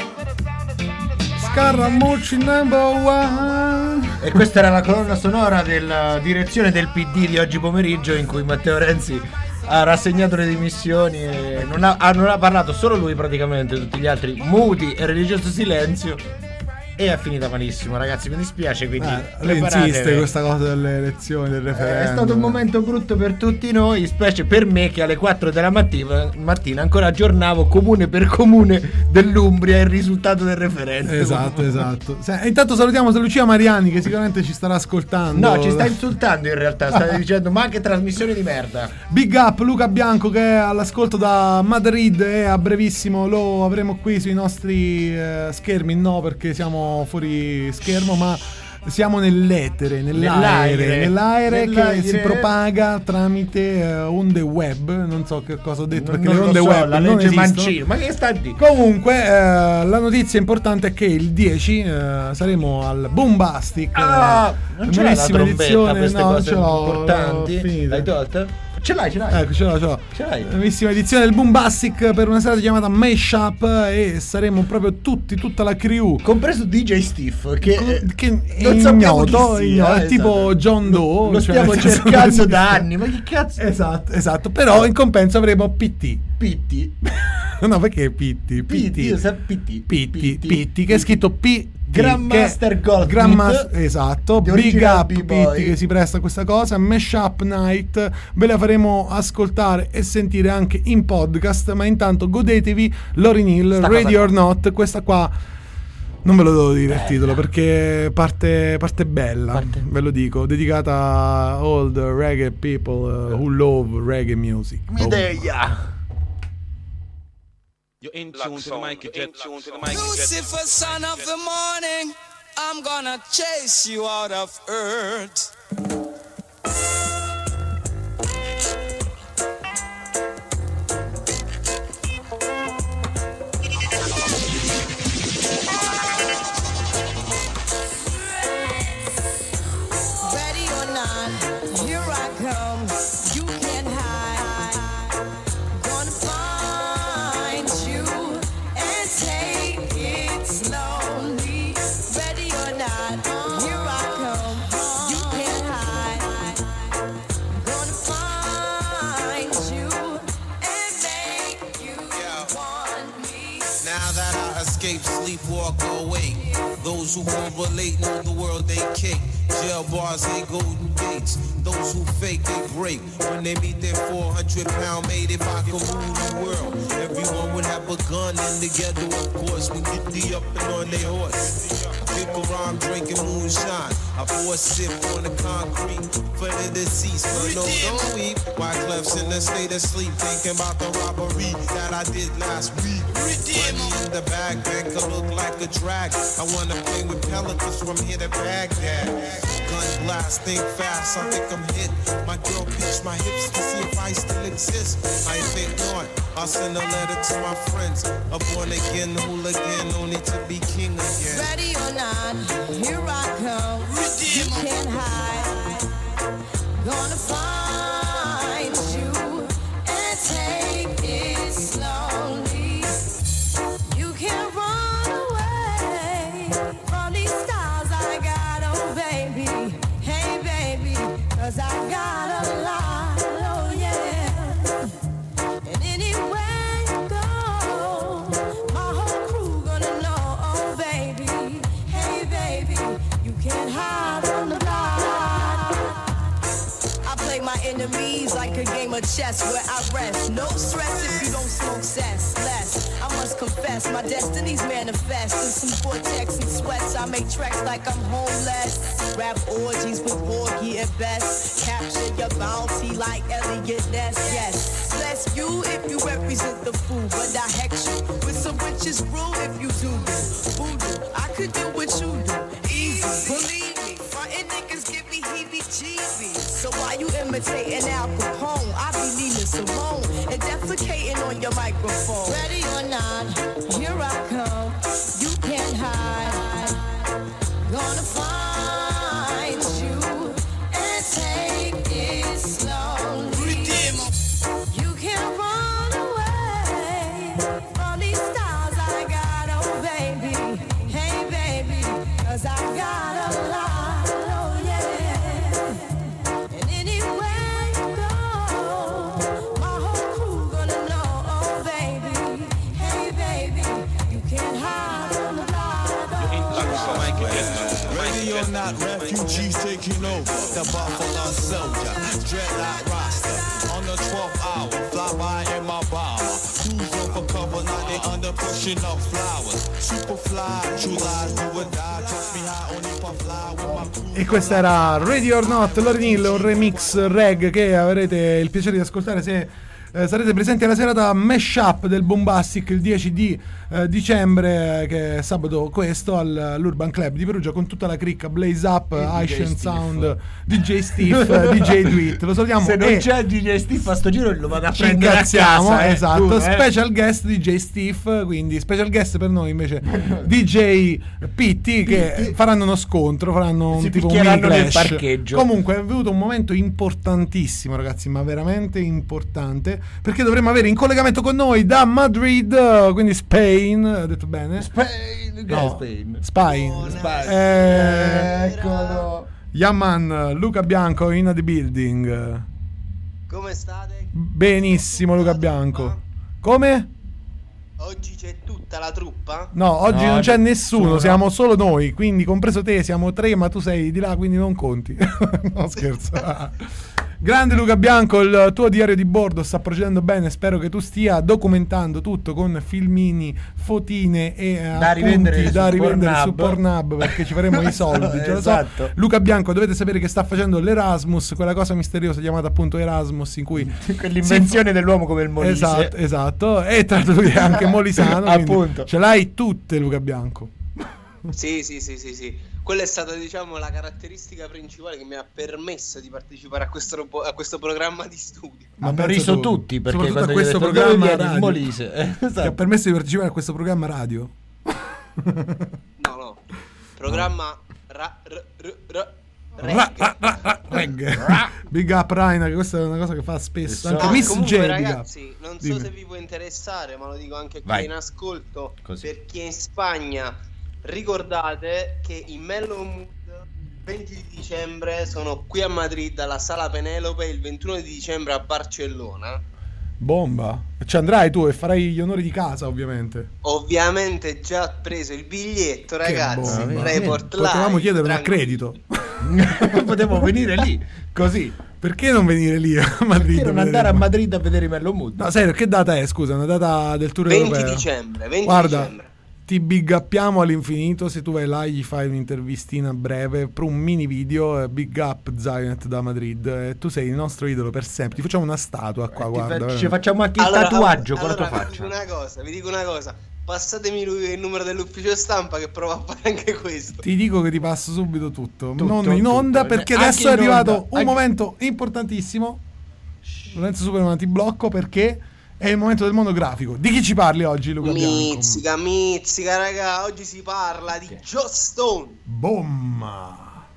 Scaramucci number one. E questa era la colonna sonora della direzione del P D di oggi pomeriggio, in cui Matteo Renzi ha rassegnato le dimissioni e non ha, ah, non ha parlato solo lui praticamente, tutti gli altri muti e religioso silenzio. E è finita malissimo, ragazzi, mi dispiace, quindi eh, lei insiste questa cosa delle elezioni, del referendum. È stato un momento brutto per tutti noi, specie per me che alle quattro della mattina, mattina ancora aggiornavo comune per comune dell'Umbria il risultato del referendum. Esatto, esatto. Se, intanto salutiamo Lucia Mariani che sicuramente ci starà ascoltando. No, ci sta insultando in realtà, sta dicendo ma che trasmissione di merda. Big up Luca Bianco che è all'ascolto da Madrid e a brevissimo lo avremo qui sui nostri eh, schermi, no perché siamo fuori schermo, ma siamo nell'etere, nell'aere, nell'aere, nell'aere, nell'aere che si propaga tramite uh, onde web. Non so che cosa ho detto, non, perché non le onde so, web la non legge esistono. Mancino. Ma che sta di? Comunque uh, la notizia importante è che il dieci uh, saremo al Boombastic. Ah, non c'è la trombetta, queste no, cose importanti. Finita. L'hai tolta? Ce l'hai, ce l'hai. Ecco, ce l'ho, ce l'ho. Ce l'hai. Nuovissima edizione del Boombastic per una serata chiamata Mashup e saremo proprio tutti, tutta la crew, compreso D J Steve, che, che non è sappiamo ignoto, chi sia, ignoto, esatto. è tipo John Doe. Lo cioè, stiamo cercando da anni, ma che cazzo? Esatto, esatto. Però in compenso avremo P T. P T. No, perché P T? P T, io so P T. P T, P T, che è scritto P. Grandmaster Gold Grandmaster, esatto. Big up B-boy. Pitti che si presta a questa cosa. Mashup Night ve la faremo ascoltare e sentire anche in podcast, ma intanto godetevi Lauryn Hill, Sta Ready cosa or Not. Questa qua non ve lo devo dire il titolo perché parte, parte bella, parte. Ve lo dico, dedicata a all the reggae people uh, who love reggae music. Midea. You're in tune to the mic, jet tune to the mic. Lucifer, son of the morning, I'm gonna chase you out of earth. Ready or not, here I come. You can't hide. Gonna find you and take it slowly. Ready or not, here I come. You can't hide. Gonna find you and make you want me. Now that I escape, sleepwalk, awake. Those who won't relate know the world they kick. Jail bars ain't golden gates. Those who fake, they break. When they meet their four hundred pound mate, if I could rule the world, everyone would have a gun and together, of course, we get the up and on their horse. stick around drinking moonshine. I pour a sip on the concrete for the deceased. But no, don't weep. Why Clef's in a state of sleep, thinking about the robbery that I did last week. Money in the bag, banker look like a drag. I wanna play with pelicans from here to Baghdad. Gun blast, think fast, I think I'm hit. My girl pinched my hips to see if I still exist. I think not. I'll send a letter to my friends. A born again hooligan, only to be king again. Ready or not, here I come. You can't hide. Gonna find you and take it slowly. You can't run away from these stars I got, oh baby. Hey baby, 'cause I got a lot, oh yeah. And anywhere you go, my whole crew gonna know, oh baby. Hey baby, you can't hide from the block. I play my enemies like a game of chess where I rest. No stress if you don't smoke cess. Less, I must confess, my destiny's manifest. In some vortex and sweats, I make tracks like I'm homeless. Rap orgies with Porgy and Best. Capture your bounty like Elliot Ness, yes. Bless you if you represent the fool, but I hex you with some riches brew if you do voodoo. I could do what you do, easy, believe me. Frontin' niggas give me heebie-jeebies. So why you imitating Al Capone? I be Nina Simone and defecating on your microphone. Ready or not, here I come. You can't hide. Gonna find you and take it slowly. You can't run away from these stars I got, oh baby. Hey baby, 'cause I got a lot, oh yeah. And anywhere you go, my whole crew gonna know, oh baby. Hey baby, you can't hide from the block. Ready or not, refugees taking over. The Buffalo Soldier, dreadlock roster. On the twelfth hour, fly by in my bomber. Cruise over cover, now they under pushing up flowers. Super fly, true lies do or die. Trust me, I only puff fly with my crew. E questa era Ready or Not, Lauryn Hill, un remix reg che avrete il piacere di ascoltare se eh, sarete presenti alla serata Mashup del Bombastic il dieci di eh, dicembre, che è sabato questo all'Urban Club di Perugia, con tutta la cricca Blaze Up, Ancient Sound, D J Steve, D J Dweet. Lo salutiamo. Se non e c'è D J Steve a sto giro lo vado a ci prendere a ringraziamo, casa, eh, esatto. tu, eh. Special guest D J Steve, quindi special guest per noi invece D J Pitti, che faranno uno scontro, faranno un Si tipo un mini picchieranno nel clash. parcheggio. Comunque è venuto un momento importantissimo, ragazzi, ma veramente importante, perché dovremmo avere in collegamento con noi da Madrid, quindi Spain, ho detto bene? Spain, no, Spain. Spain. Spain. Eh, Eccolo. Yaman, Luca Bianco in the building. Come state? Benissimo, Luca Bianco. Come? Oggi c'è tutta la truppa? No, oggi No, non c'è oggi- nessuno, no. siamo solo noi, quindi compreso te siamo tre, ma tu sei di là, quindi non conti. No, scherzo. Grande Luca Bianco, il tuo diario di bordo sta procedendo bene, spero che tu stia documentando tutto con filmini, fotine e eh, Da rivendere appunti su da rivendere su Pornhub. Pornhub, perché ci faremo i soldi, già lo so. Esatto. Luca Bianco, dovete sapere che sta facendo l'Erasmus, quella cosa misteriosa chiamata appunto Erasmus, in cui Quell'invenzione si- dell'uomo come il Molise. Esatto, esatto. E tra l'altro lui è anche molisano, quindi Appunto. ce l'hai tutte, Luca Bianco. Sì, sì, sì, sì, sì. Quella è stata, diciamo, la caratteristica principale che mi ha permesso di partecipare a questo, ro- a questo programma di studio. Ma Hanno pensa riso tu, tutti, perché soprattutto quando a gli ho questo detto, programma "Dove vieni, il radio?" Molise? Eh, Ti ha esatto. permesso di partecipare a questo programma radio? No, no. Programma ra, r, r, r, Ra- ra- ra- ra- reggae. Big up Raina, che questa è una cosa che fa spesso. Anche Ah, Miss comunque, J, big up. ragazzi, non so Dimmi. se vi può interessare, ma lo dico anche qui Vai. in ascolto. Così. Per chi è in Spagna, ricordate che i Mellow Mood venti di dicembre sono qui a Madrid alla Sala Penelope, il ventuno di dicembre a Barcellona. Bomba. Ci andrai tu e farai gli onori di casa, ovviamente. Ovviamente già preso il biglietto, ragazzi. Che bomba. Report live. Potevamo chiedere un tranquillo. accredito. Potevo venire lì, così. Perché non venire lì a Madrid? Perché non andare a Madrid a vedere i Mellow Mood? No, serio, che data è? Scusa, una data del tour venti europeo. dicembre, venti Guarda, dicembre. ti big uppiamo all'infinito. Se tu vai là gli fai un'intervistina breve per un mini video, eh, big up Zionet da Madrid, eh, tu sei il nostro idolo per sempre, ti facciamo una statua qua, Eh, ti guarda, fa- ci facciamo anche il Allora, tatuaggio con allora, la tua vi faccia. dico una cosa, vi dico una cosa. Passatemi lui il numero dell'ufficio stampa che provo a fare anche questo. ti dico che ti passo subito tutto, Tutto, non in onda, tutto. perché Anche adesso è in arrivato onda, un anche- momento importantissimo. Lorenzo Superman, ti blocco perché è il momento del monografico. Di chi ci parli oggi, Luca Bianco? Mizzica, mizzica, raga. Oggi si parla di Joe Stone. Bomma.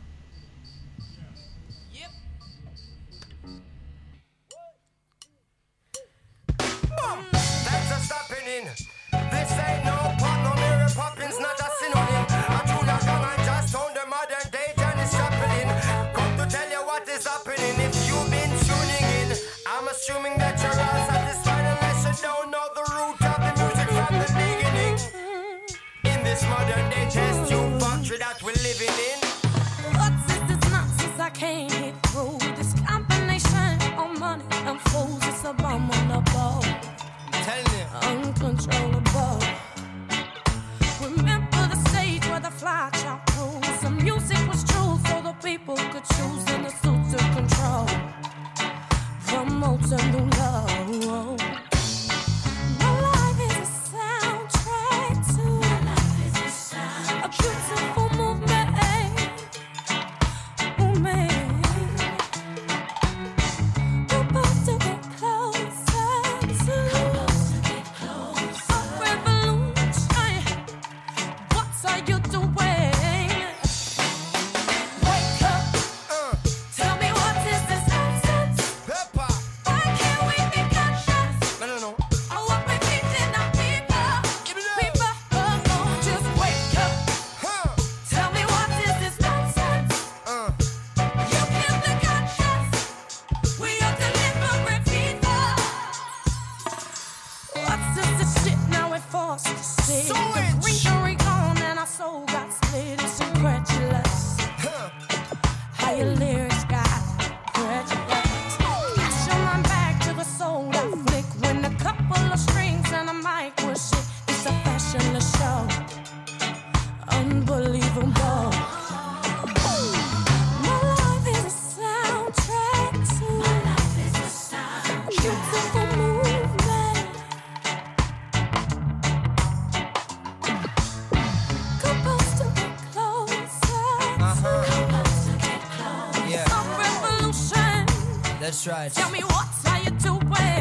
That's a stopping in. This ain't no pop, no Mary Poppins, not a synonym. A Junior Gang and just on the modern day Janis Joplin. Come to tell you what is happening. If you've been tuning in, I'm assuming that you're all satisfied unless you don't know the root of the music from the beginning. In this modern day test tube factory that we're living in. What's this, this nonsense I can't hit through? This combination of money and fools is abominable, uncontrollable. Remember the stage where the fly chop rules. The music was true so the people could choose, and the suits of control promotes a new love. My life is a soundtrack to a beautiful movement. Movement. We're supposed to get closer to a revolution. What are you doing? Wake up. Tell me what is this nonsense? Why can't we be conscious? No, no, no. Oh, what we beating our people. People, oh, oh, just wake up. Tell me what is this nonsense? You killed the conscience. We are deliberate people. What's this, this shit now we're forced to see? The greenery gone and our soul got split. It's incredulous. How your lyrics got prejudice. Pass your mind back to the soul that flick when a couple of strings and a mic was shit. It's a fashionless show. Unbelievable. My life is a soundtrack to a beautiful movement. Supposed to get closer. Yeah. A revolution. That's right. Tell me what are you doing?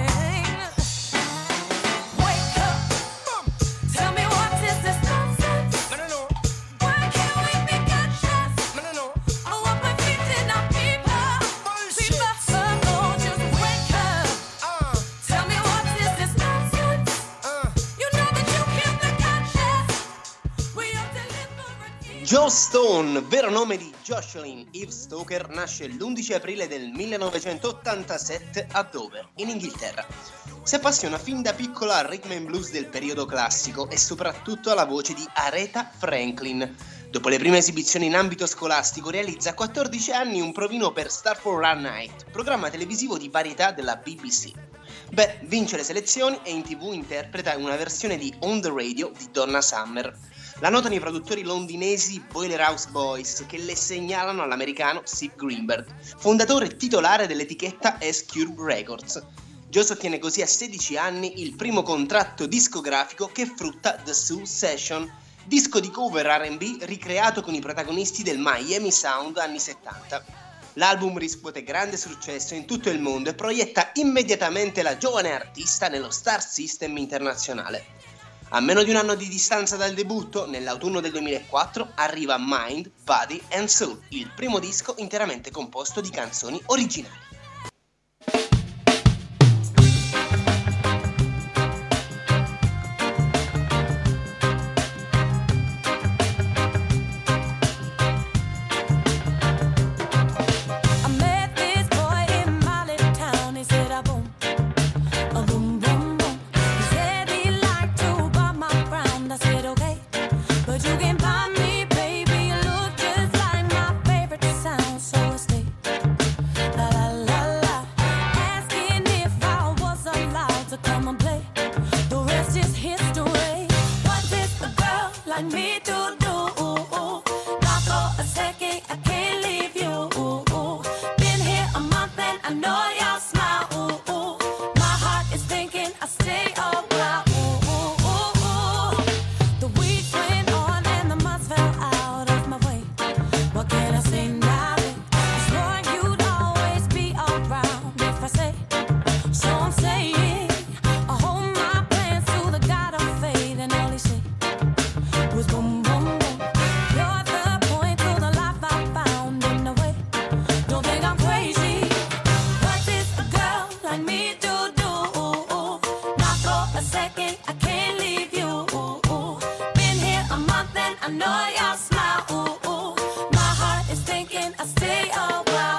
Wake up. Tell me what is this nonsense? No, no, no. Why can't we be conscious? No, no, no. Oh, what we're beating our people. People, oh, oh, just wake up. Tell me what is this nonsense? You know that you killed the conscience. We are deliberate. Joe Stone, vero nome di Jocelyn Eve Stoker, nasce l'undici aprile del millenovecentottantasette a Dover, in Inghilterra. Si appassiona fin da piccola al rhythm and blues del periodo classico e soprattutto alla voce di Aretha Franklin. Dopo le prime esibizioni in ambito scolastico realizza a quattordici anni un provino per Star for One Night, programma televisivo di varietà della B B C. Beh, vince le selezioni e in tv interpreta una versione di On the Radio di Donna Summer. La notano i produttori londinesi Boiler House Boys, che le segnalano all'americano Steve Greenberg, fondatore e titolare dell'etichetta S-Cube Records. Joe ottiene così a sedici anni il primo contratto discografico che frutta The Soul Session, disco di cover R and B ricreato con i protagonisti del Miami Sound anni settanta. L'album riscuote grande successo in tutto il mondo e proietta immediatamente la giovane artista nello Star System internazionale. A meno di un anno di distanza dal debutto, nell'autunno del duemilaquattro, arriva Mind, Body and Soul, il primo disco interamente composto di canzoni originali. I met this boy in my little town. He said, "A boom, a boom, boom, boom." He said he liked to buy my crown. I said, "Okay, but you can buy me, baby. You look just like my favorite sound, so I stay." La la like me to do. Not for a second, I can't leave you. Been here a month and I know y'all smile. My heart is thinking I stay a while. The weeds went on and the months fell out of my way. What can I say now? I swore you'd always be around if I say. So I'm saying I hold my plans to the God of faith, and all he said was boom, boom, boom. You're the point to the life I found in the way. Don't think I'm crazy. What is a girl like me to do? Not for a second, I can't leave you. Been here a month and I know y'all smile. My heart is thinking I stay a while.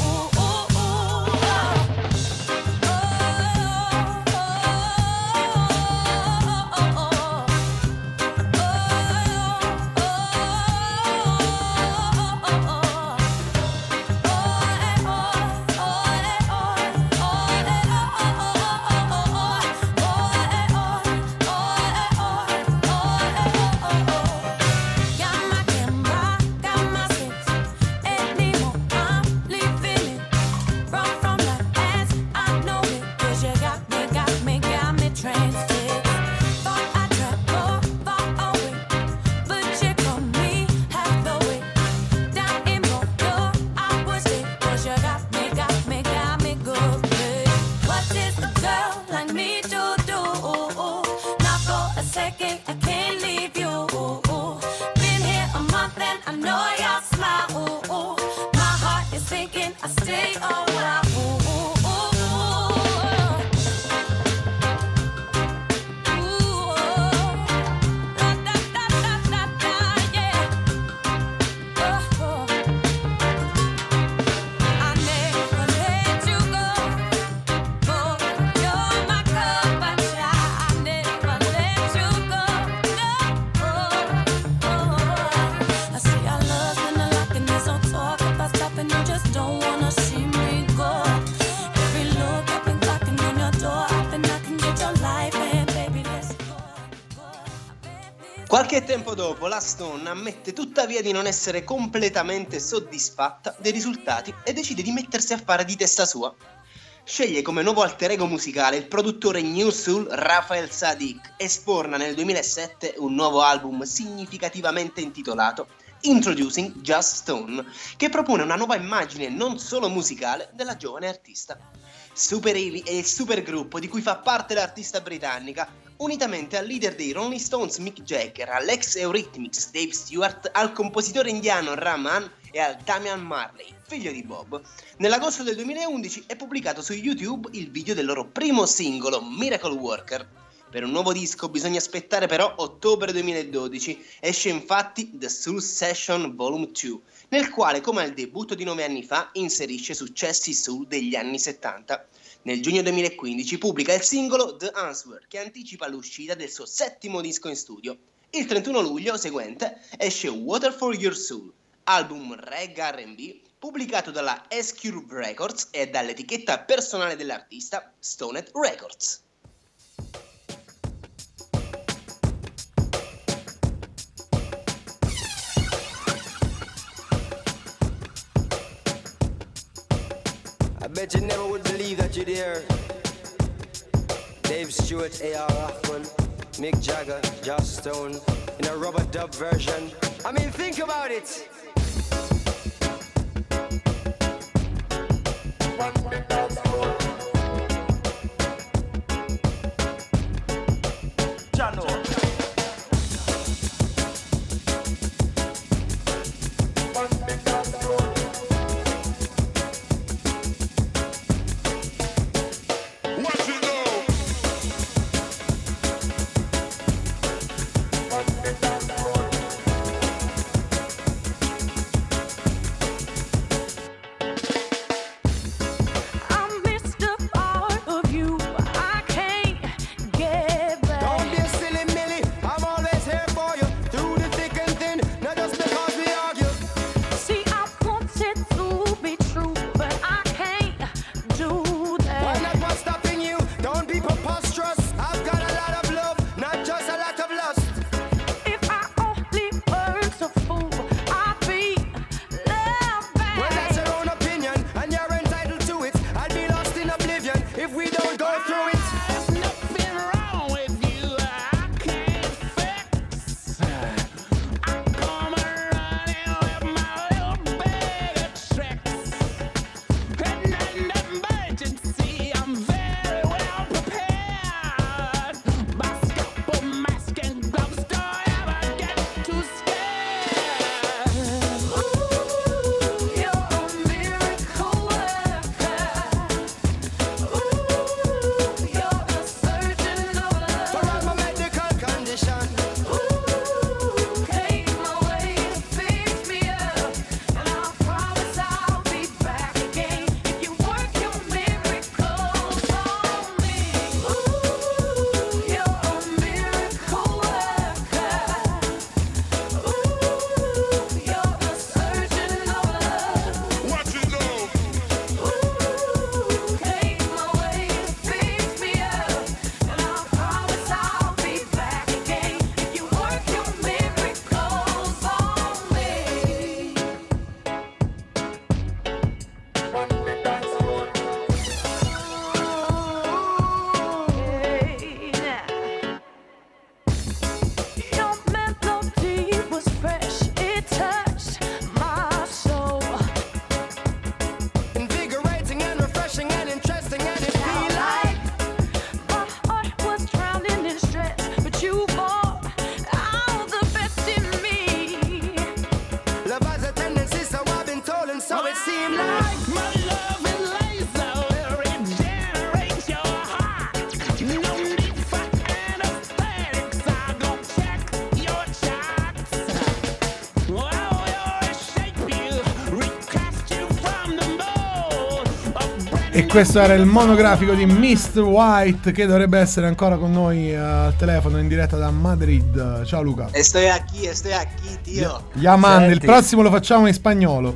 Got my camera, got my six, anymore, I'm leaving it. Run from the ass, I know it, 'cause you got me, got me, got me transfixed. Thought I'd travel far away, but you caught me half the way. Down in Montreal, I was there, 'cause you got me, got me, got me good, babe. What is a girl like me to do? Not for a second, I can't leave you. Been here a month and I know y'all smile. My heart is thinking I stay a while. I never let you go. Oh, you're my cup, but I never let you go. No, oh, I see our love in the lock and there's no talk about stopping. You just don't wanna see me go. Every look I've been knocking on your door, I've been knocking at your life, and baby, let's go. Qualche tempo dopo la Stone ammette tuttavia di non essere completamente soddisfatta dei risultati e decide di mettersi a fare di testa sua. Sceglie come nuovo alter ego musicale il produttore New Soul Raphael Saadiq e sforna nel duemilasette un nuovo album significativamente intitolato Introducing Just Stone, che propone una nuova immagine non solo musicale della giovane artista. Super Heavy è il supergruppo di cui fa parte l'artista britannica, unitamente al leader dei Rolling Stones Mick Jagger, all'ex Eurythmics Dave Stewart, al compositore indiano Rahman e al Damian Marley, figlio di Bob. Nell'agosto del duemilaundici è pubblicato su YouTube il video del loro primo singolo, Miracle Worker. Per un nuovo disco bisogna aspettare però ottobre duemiladodici, esce infatti The Soul Session Volume due, nel quale, come al debutto di nove anni fa, inserisce successi soul degli anni settanta. Nel giugno duemilaquindici pubblica il singolo The Answer, che anticipa l'uscita del suo settimo disco in studio. Il trentuno luglio seguente esce Water for Your Soul, album reggae R and B, pubblicato dalla S-Curve Records e dall'etichetta personale dell'artista Stoned Records. I bet you never would believe that you'd hear Dave Stewart, A R Rahman, Mick Jagger, Joss Stone in a rubber dub version. I mean, think about it. I missed a part of you I can't get back. Don't be a silly million. E questo era il monografico di mister White, che dovrebbe essere ancora con noi al telefono in diretta da Madrid. Ciao Luca. E sto aquí, e sto aquí, tío. Yaman, il prossimo lo facciamo in spagnolo.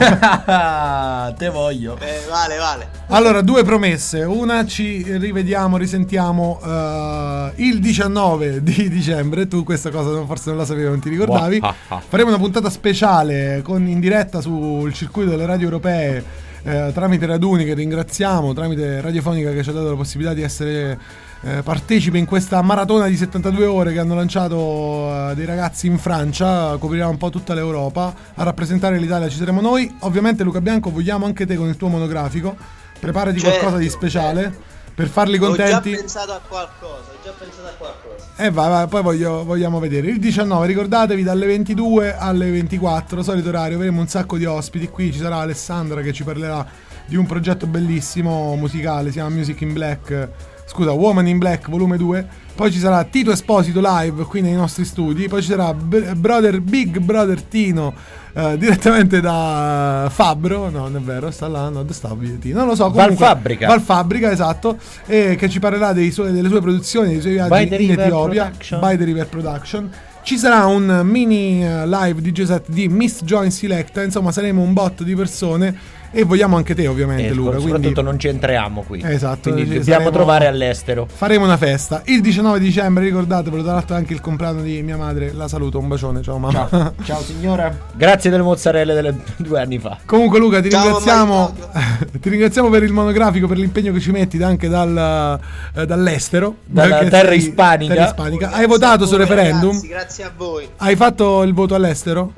Te voglio. Eh, vale, vale. Allora, due promesse. Una, ci rivediamo, risentiamo uh, il diciannove di dicembre. Tu questa cosa forse non la sapevi, non ti ricordavi. Faremo una puntata speciale con, in diretta sul circuito delle radio europee, Eh, tramite Raduni, che ringraziamo, tramite Radiofonica, che ci ha dato la possibilità di essere eh, partecipe in questa maratona di settantadue ore che hanno lanciato eh, dei ragazzi in Francia. Coprirà un po' tutta l'Europa. A rappresentare l'Italia ci saremo noi. Ovviamente Luca Bianco, vogliamo anche te con il tuo monografico. Preparati certo, qualcosa di speciale certo. per farli contenti. Ho già pensato a qualcosa, ho già pensato a qualcosa. E eh vai, vai, poi voglio, vogliamo vedere. Il diciannove, ricordatevi, dalle ventidue alle ventiquattro, solito orario, avremo un sacco di ospiti. Qui ci sarà Alessandra che ci parlerà di un progetto bellissimo musicale, si chiama Music in Black, scusa, Woman in Black volume due. Poi ci sarà Tito Esposito live qui nei nostri studi. Poi ci sarà B- brother Big Brother Tino eh, direttamente da Fabbro. No, non è vero, sta là, no, dove sta Tino? Non lo so, comunque Valfabbrica. Valfabbrica, esatto. E che ci parlerà dei suoi, delle sue produzioni, dei suoi viaggi in Etiopia. Production. By the River Production. Ci sarà un mini live D J set di Miss Join Selecta. Insomma, saremo un botto di persone. E vogliamo anche te, ovviamente, eh, Luca. Soprattutto quindi non ci entriamo qui. Esatto. Quindi dobbiamo saremo, trovare all'estero. Faremo una festa il diciannove dicembre, ricordatevelo. Tra l'altro anche il compleanno di mia madre. La saluto, un bacione, ciao mamma. Ciao, ciao signora. Grazie delle mozzarelle delle due anni fa. Comunque Luca, ti ciao, ringraziamo. Ti ringraziamo per il monografico, per l'impegno che ci metti anche dal, eh, dall'estero. Dalla terra ispanica. terra ispanica. Hai votato sul referendum? Ragazzi, grazie a voi. Hai fatto il voto all'estero?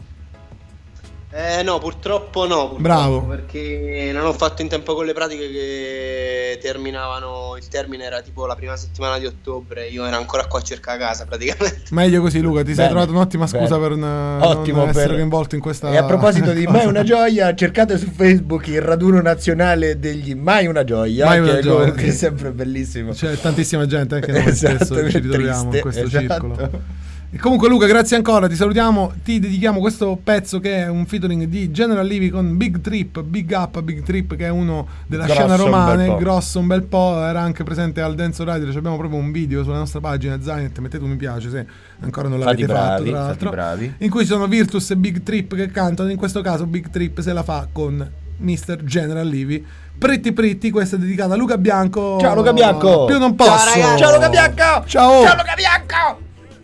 Eh no, purtroppo no, purtroppo, bravo, perché non ho fatto in tempo con le pratiche che terminavano, il termine era tipo la prima settimana di ottobre, io ero ancora qua a cercare casa praticamente. Meglio così Luca, ti bene, sei trovato un'ottima scusa bene. per un, Ottimo, non essere per... coinvolto in questa. E a proposito di Mai una gioia, cercate su Facebook il raduno nazionale degli Mai una gioia, Mai che, una è, gioia. che è sempre bellissimo. C'è tantissima gente, anche noi esatto, stesso ci ritroviamo triste, in questo esatto. circolo. E comunque Luca, grazie ancora, ti salutiamo, ti dedichiamo questo pezzo che è un featuring di General Levy con Big Trip, Big Up Big Trip, che è uno della grosso, scena romana, grosso un bel po', era anche presente al Dance Radio, abbiamo proprio un video sulla nostra pagina Zainet, mettete un mi piace se ancora non l'avete fatti fatto, bravi, tra l'altro, bravi. in cui sono Virtus e Big Trip che cantano, in questo caso Big Trip se la fa con mister General Levy. Pretty Pretty, questa è dedicata a Luca Bianco. Ciao Luca Bianco. Più non posso. Ciao ragazzi. Ciao Luca Bianco. Ciao. Ciao Luca Bianco.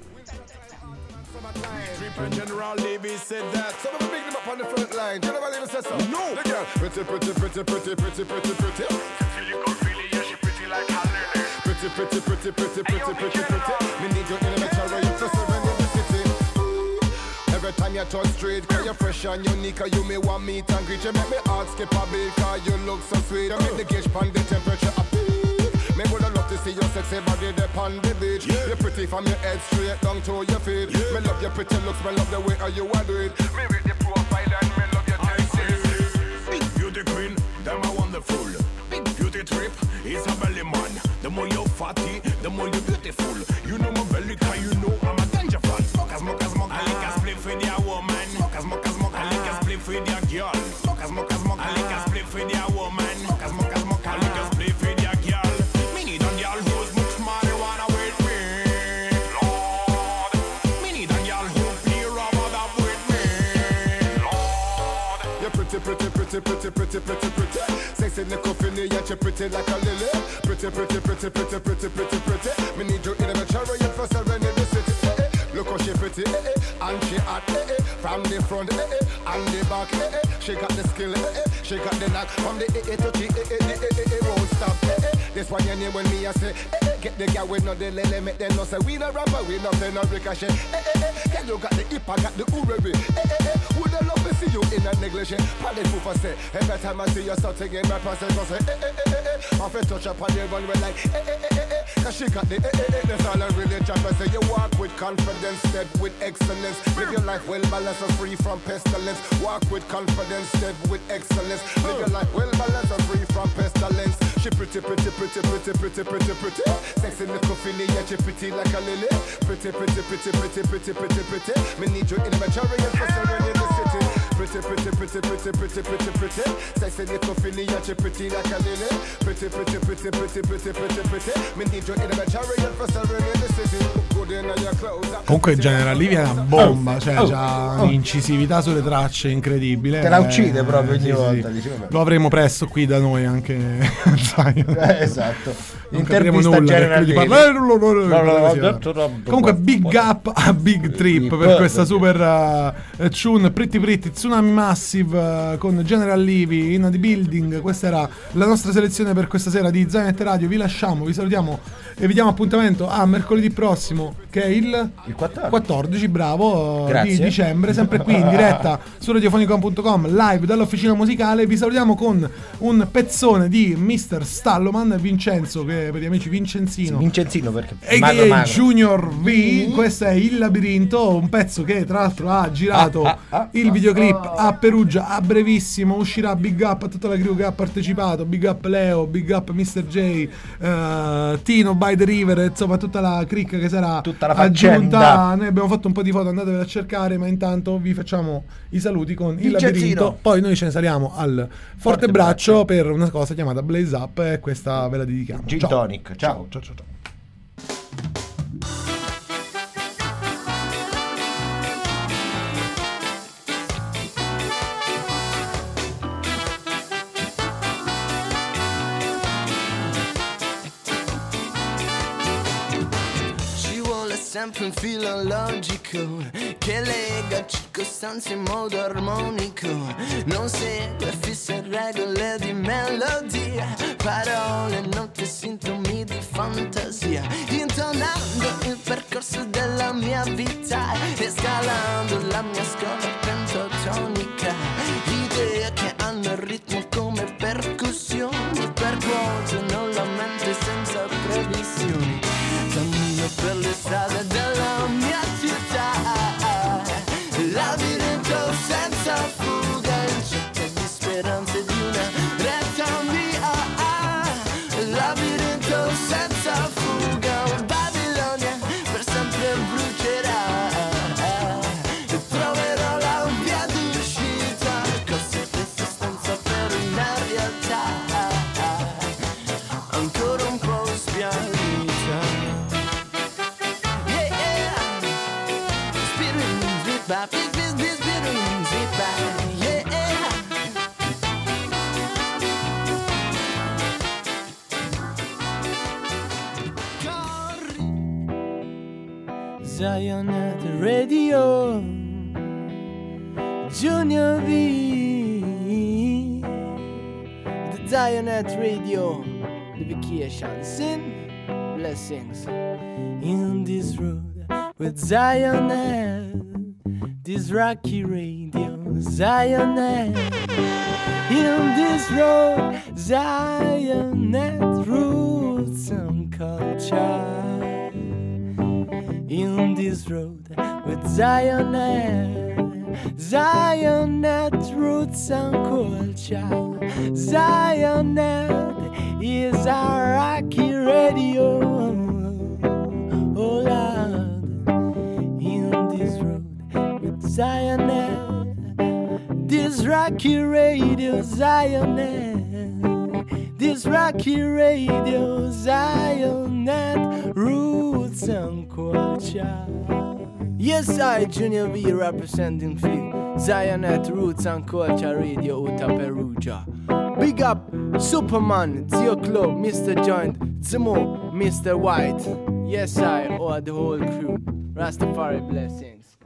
General Levy said that. Some of them big them up on the front line. General Levy said so. No. The girl, pretty, pretty, pretty, pretty, pretty, pretty, pretty. Feel you good, really, yeah, she pretty like Hallelujah. Pretty, pretty, pretty, pretty, pretty, pretty, pretty. Me need you in the metro, you for seven in the city. Every time you touch street, cause you're fresh and unique, you may want meet and greet. You make me heart skip a beat, cause you look so sweet. You make the gauge pan the temperature a peak. Me would love to see your sexy body there on the beach. Yeah. You're pretty from your head straight down to your feet. Yeah. Me love your pretty looks, me love the way how you are do it. Me read the profile and me love your dances. Big beauty queen, them are wonderful. Big beauty trip is a belly man. The more you're fatty, the more you're beautiful. You know my belly, cause you know I'm a danger fan. Smoke a smoke a smoke, I like a split with your woman. Smoke a smoke a smoke, I like a split with your girl. Smoke a smoke a smoke, I like a split with your woman. Smoke a smoke a smoke, I like a split with your girl. Pretty, pretty, pretty, pretty, pretty, pretty. Sexy little finny and you pretty like a lily. Pretty, pretty, pretty, pretty, pretty, pretty, pretty. Me need you in the chariot for serenity the city. Eh, eh. Look how she pretty, eh, eh. And she hot, eh, eh. From the front, eh, eh. And the back, eh, eh. She got the skill, eh, eh. She got the knack. From the eh, eh to the eh, eh, the eh, eh, eh. Won't stop, eh, eh. This one your name when me I say, eh, eh. Get the girl with no delay, make them know say we no rapper, we no play no ricochet. Eh, eh, eh. Girl you got the hip, I got the urebi. Eh, eh, eh. Would I love to see you in a negligee? Pally poof I say. Every time I see you starting in my process, I say, eh, eh, eh, eh, eh. Off a touch up on the one way like, eh, eh, eh, eh, eh. Cause she got the, eh, eh, eh. That's all I really try to say. You walk with confidence, step with excellence. Live your life well balanced and free from pestilence. Walk with confidence, step with excellence. Live your life well balanced and free from pestilence. She pretty, pretty, pretty, pretty, pretty, pretty, pretty. Sexy little filly, yeah, she pretty like a lily. Pretty, pretty, pretty, pretty, pretty, pretty, pretty. Me need you in my chariot for serving in the city. Pretty, pretty, pretty, pretty, pretty, pretty, pretty. Sexy little filly, yeah, she pretty like a lily. Pretty, pretty, pretty, pretty, pretty, pretty, pretty. Me need you in my chariot for serving in the city. Good in your clothes. Comunque General Levy è una bomba, cioè oh, c'ha oh. un'incisività sulle tracce incredibile. Te la uccide proprio ogni sì, volta. Sì. Dice, lo avremo presto qui da noi anche. eh, esatto. Non capiremo nulla perché di parlare. Comunque big up a Big Trip per questa super uh, tune Pretty Pretty Tsunami Massive uh, con General Levy in the building. Questa era la nostra selezione per questa sera di Zainet Radio. Vi lasciamo, vi salutiamo e vi diamo appuntamento a mercoledì prossimo, che è il, il quattordici. quattordici, bravo, di dicembre, sempre qui in diretta su radiofonicom punto com, live dall'officina musicale. Vi salutiamo con un pezzone di mister Stalloman, Vincenzo, che per gli amici Vincenzino, sì, Vincenzino perché e magro, magro. Junior V. Mm. Questo è Il Labirinto, un pezzo che tra l'altro ha girato ah, ah, ah, il videoclip ah, a Perugia a brevissimo. Uscirà. Big up a tutta la crew che ha partecipato, big up Leo, big up mister J, uh, Tino by the River, insomma tutta la cricca che sarà tutta la aggiunta. Noi abbiamo fatto un po' di foto, andatevele a cercare, ma intanto vi facciamo i saluti con Il Labirinto. Poi noi ce ne saliamo al Forte, Forte Braccio, Braccio per una cosa chiamata Blaze Up, e questa ve la dedichiamo. Gin ciao. Tonic. Ciao ciao ciao, ciao. Sempre un filo logico che lega circostanze in modo armonico. Non segue fisse regole di melodia, parole, note, sintomi di fantasia, intonando il percorso della mia vita e scalando la mia scala pentatonica. Idee che hanno il ritmo come percussioni, percuotono la mente senza previsioni. Cammino per le strade della mia città, labirinto senza fuga, in cerca di speranze di una retta mia. Labirinto senza fuga, Babilonia per sempre brucerà, e troverò la via d'uscita, corso di esistenza per una realtà ancora un po' spianita. Zainet Radio, Junior V, the Zainet Radio, the vacation, sin, blessings in this road with Zionet, this rocky radio, Zionet, in this road, Zionet roots and culture. In this road with Zionet, Zionet roots and culture. Zionet is our rocky radio. Oh Lord, in this road with Zionet, this rocky radio, Zionet, this rocky radio, Zionet roots and culture. Yes, I, Junior V, representing Free Zionet Roots and Culture Radio Uta Perugia. Big up Superman, Zio Club, Mister Joint, Zemo, Mister White. Yes, I, or the whole crew. Rastafari blessings.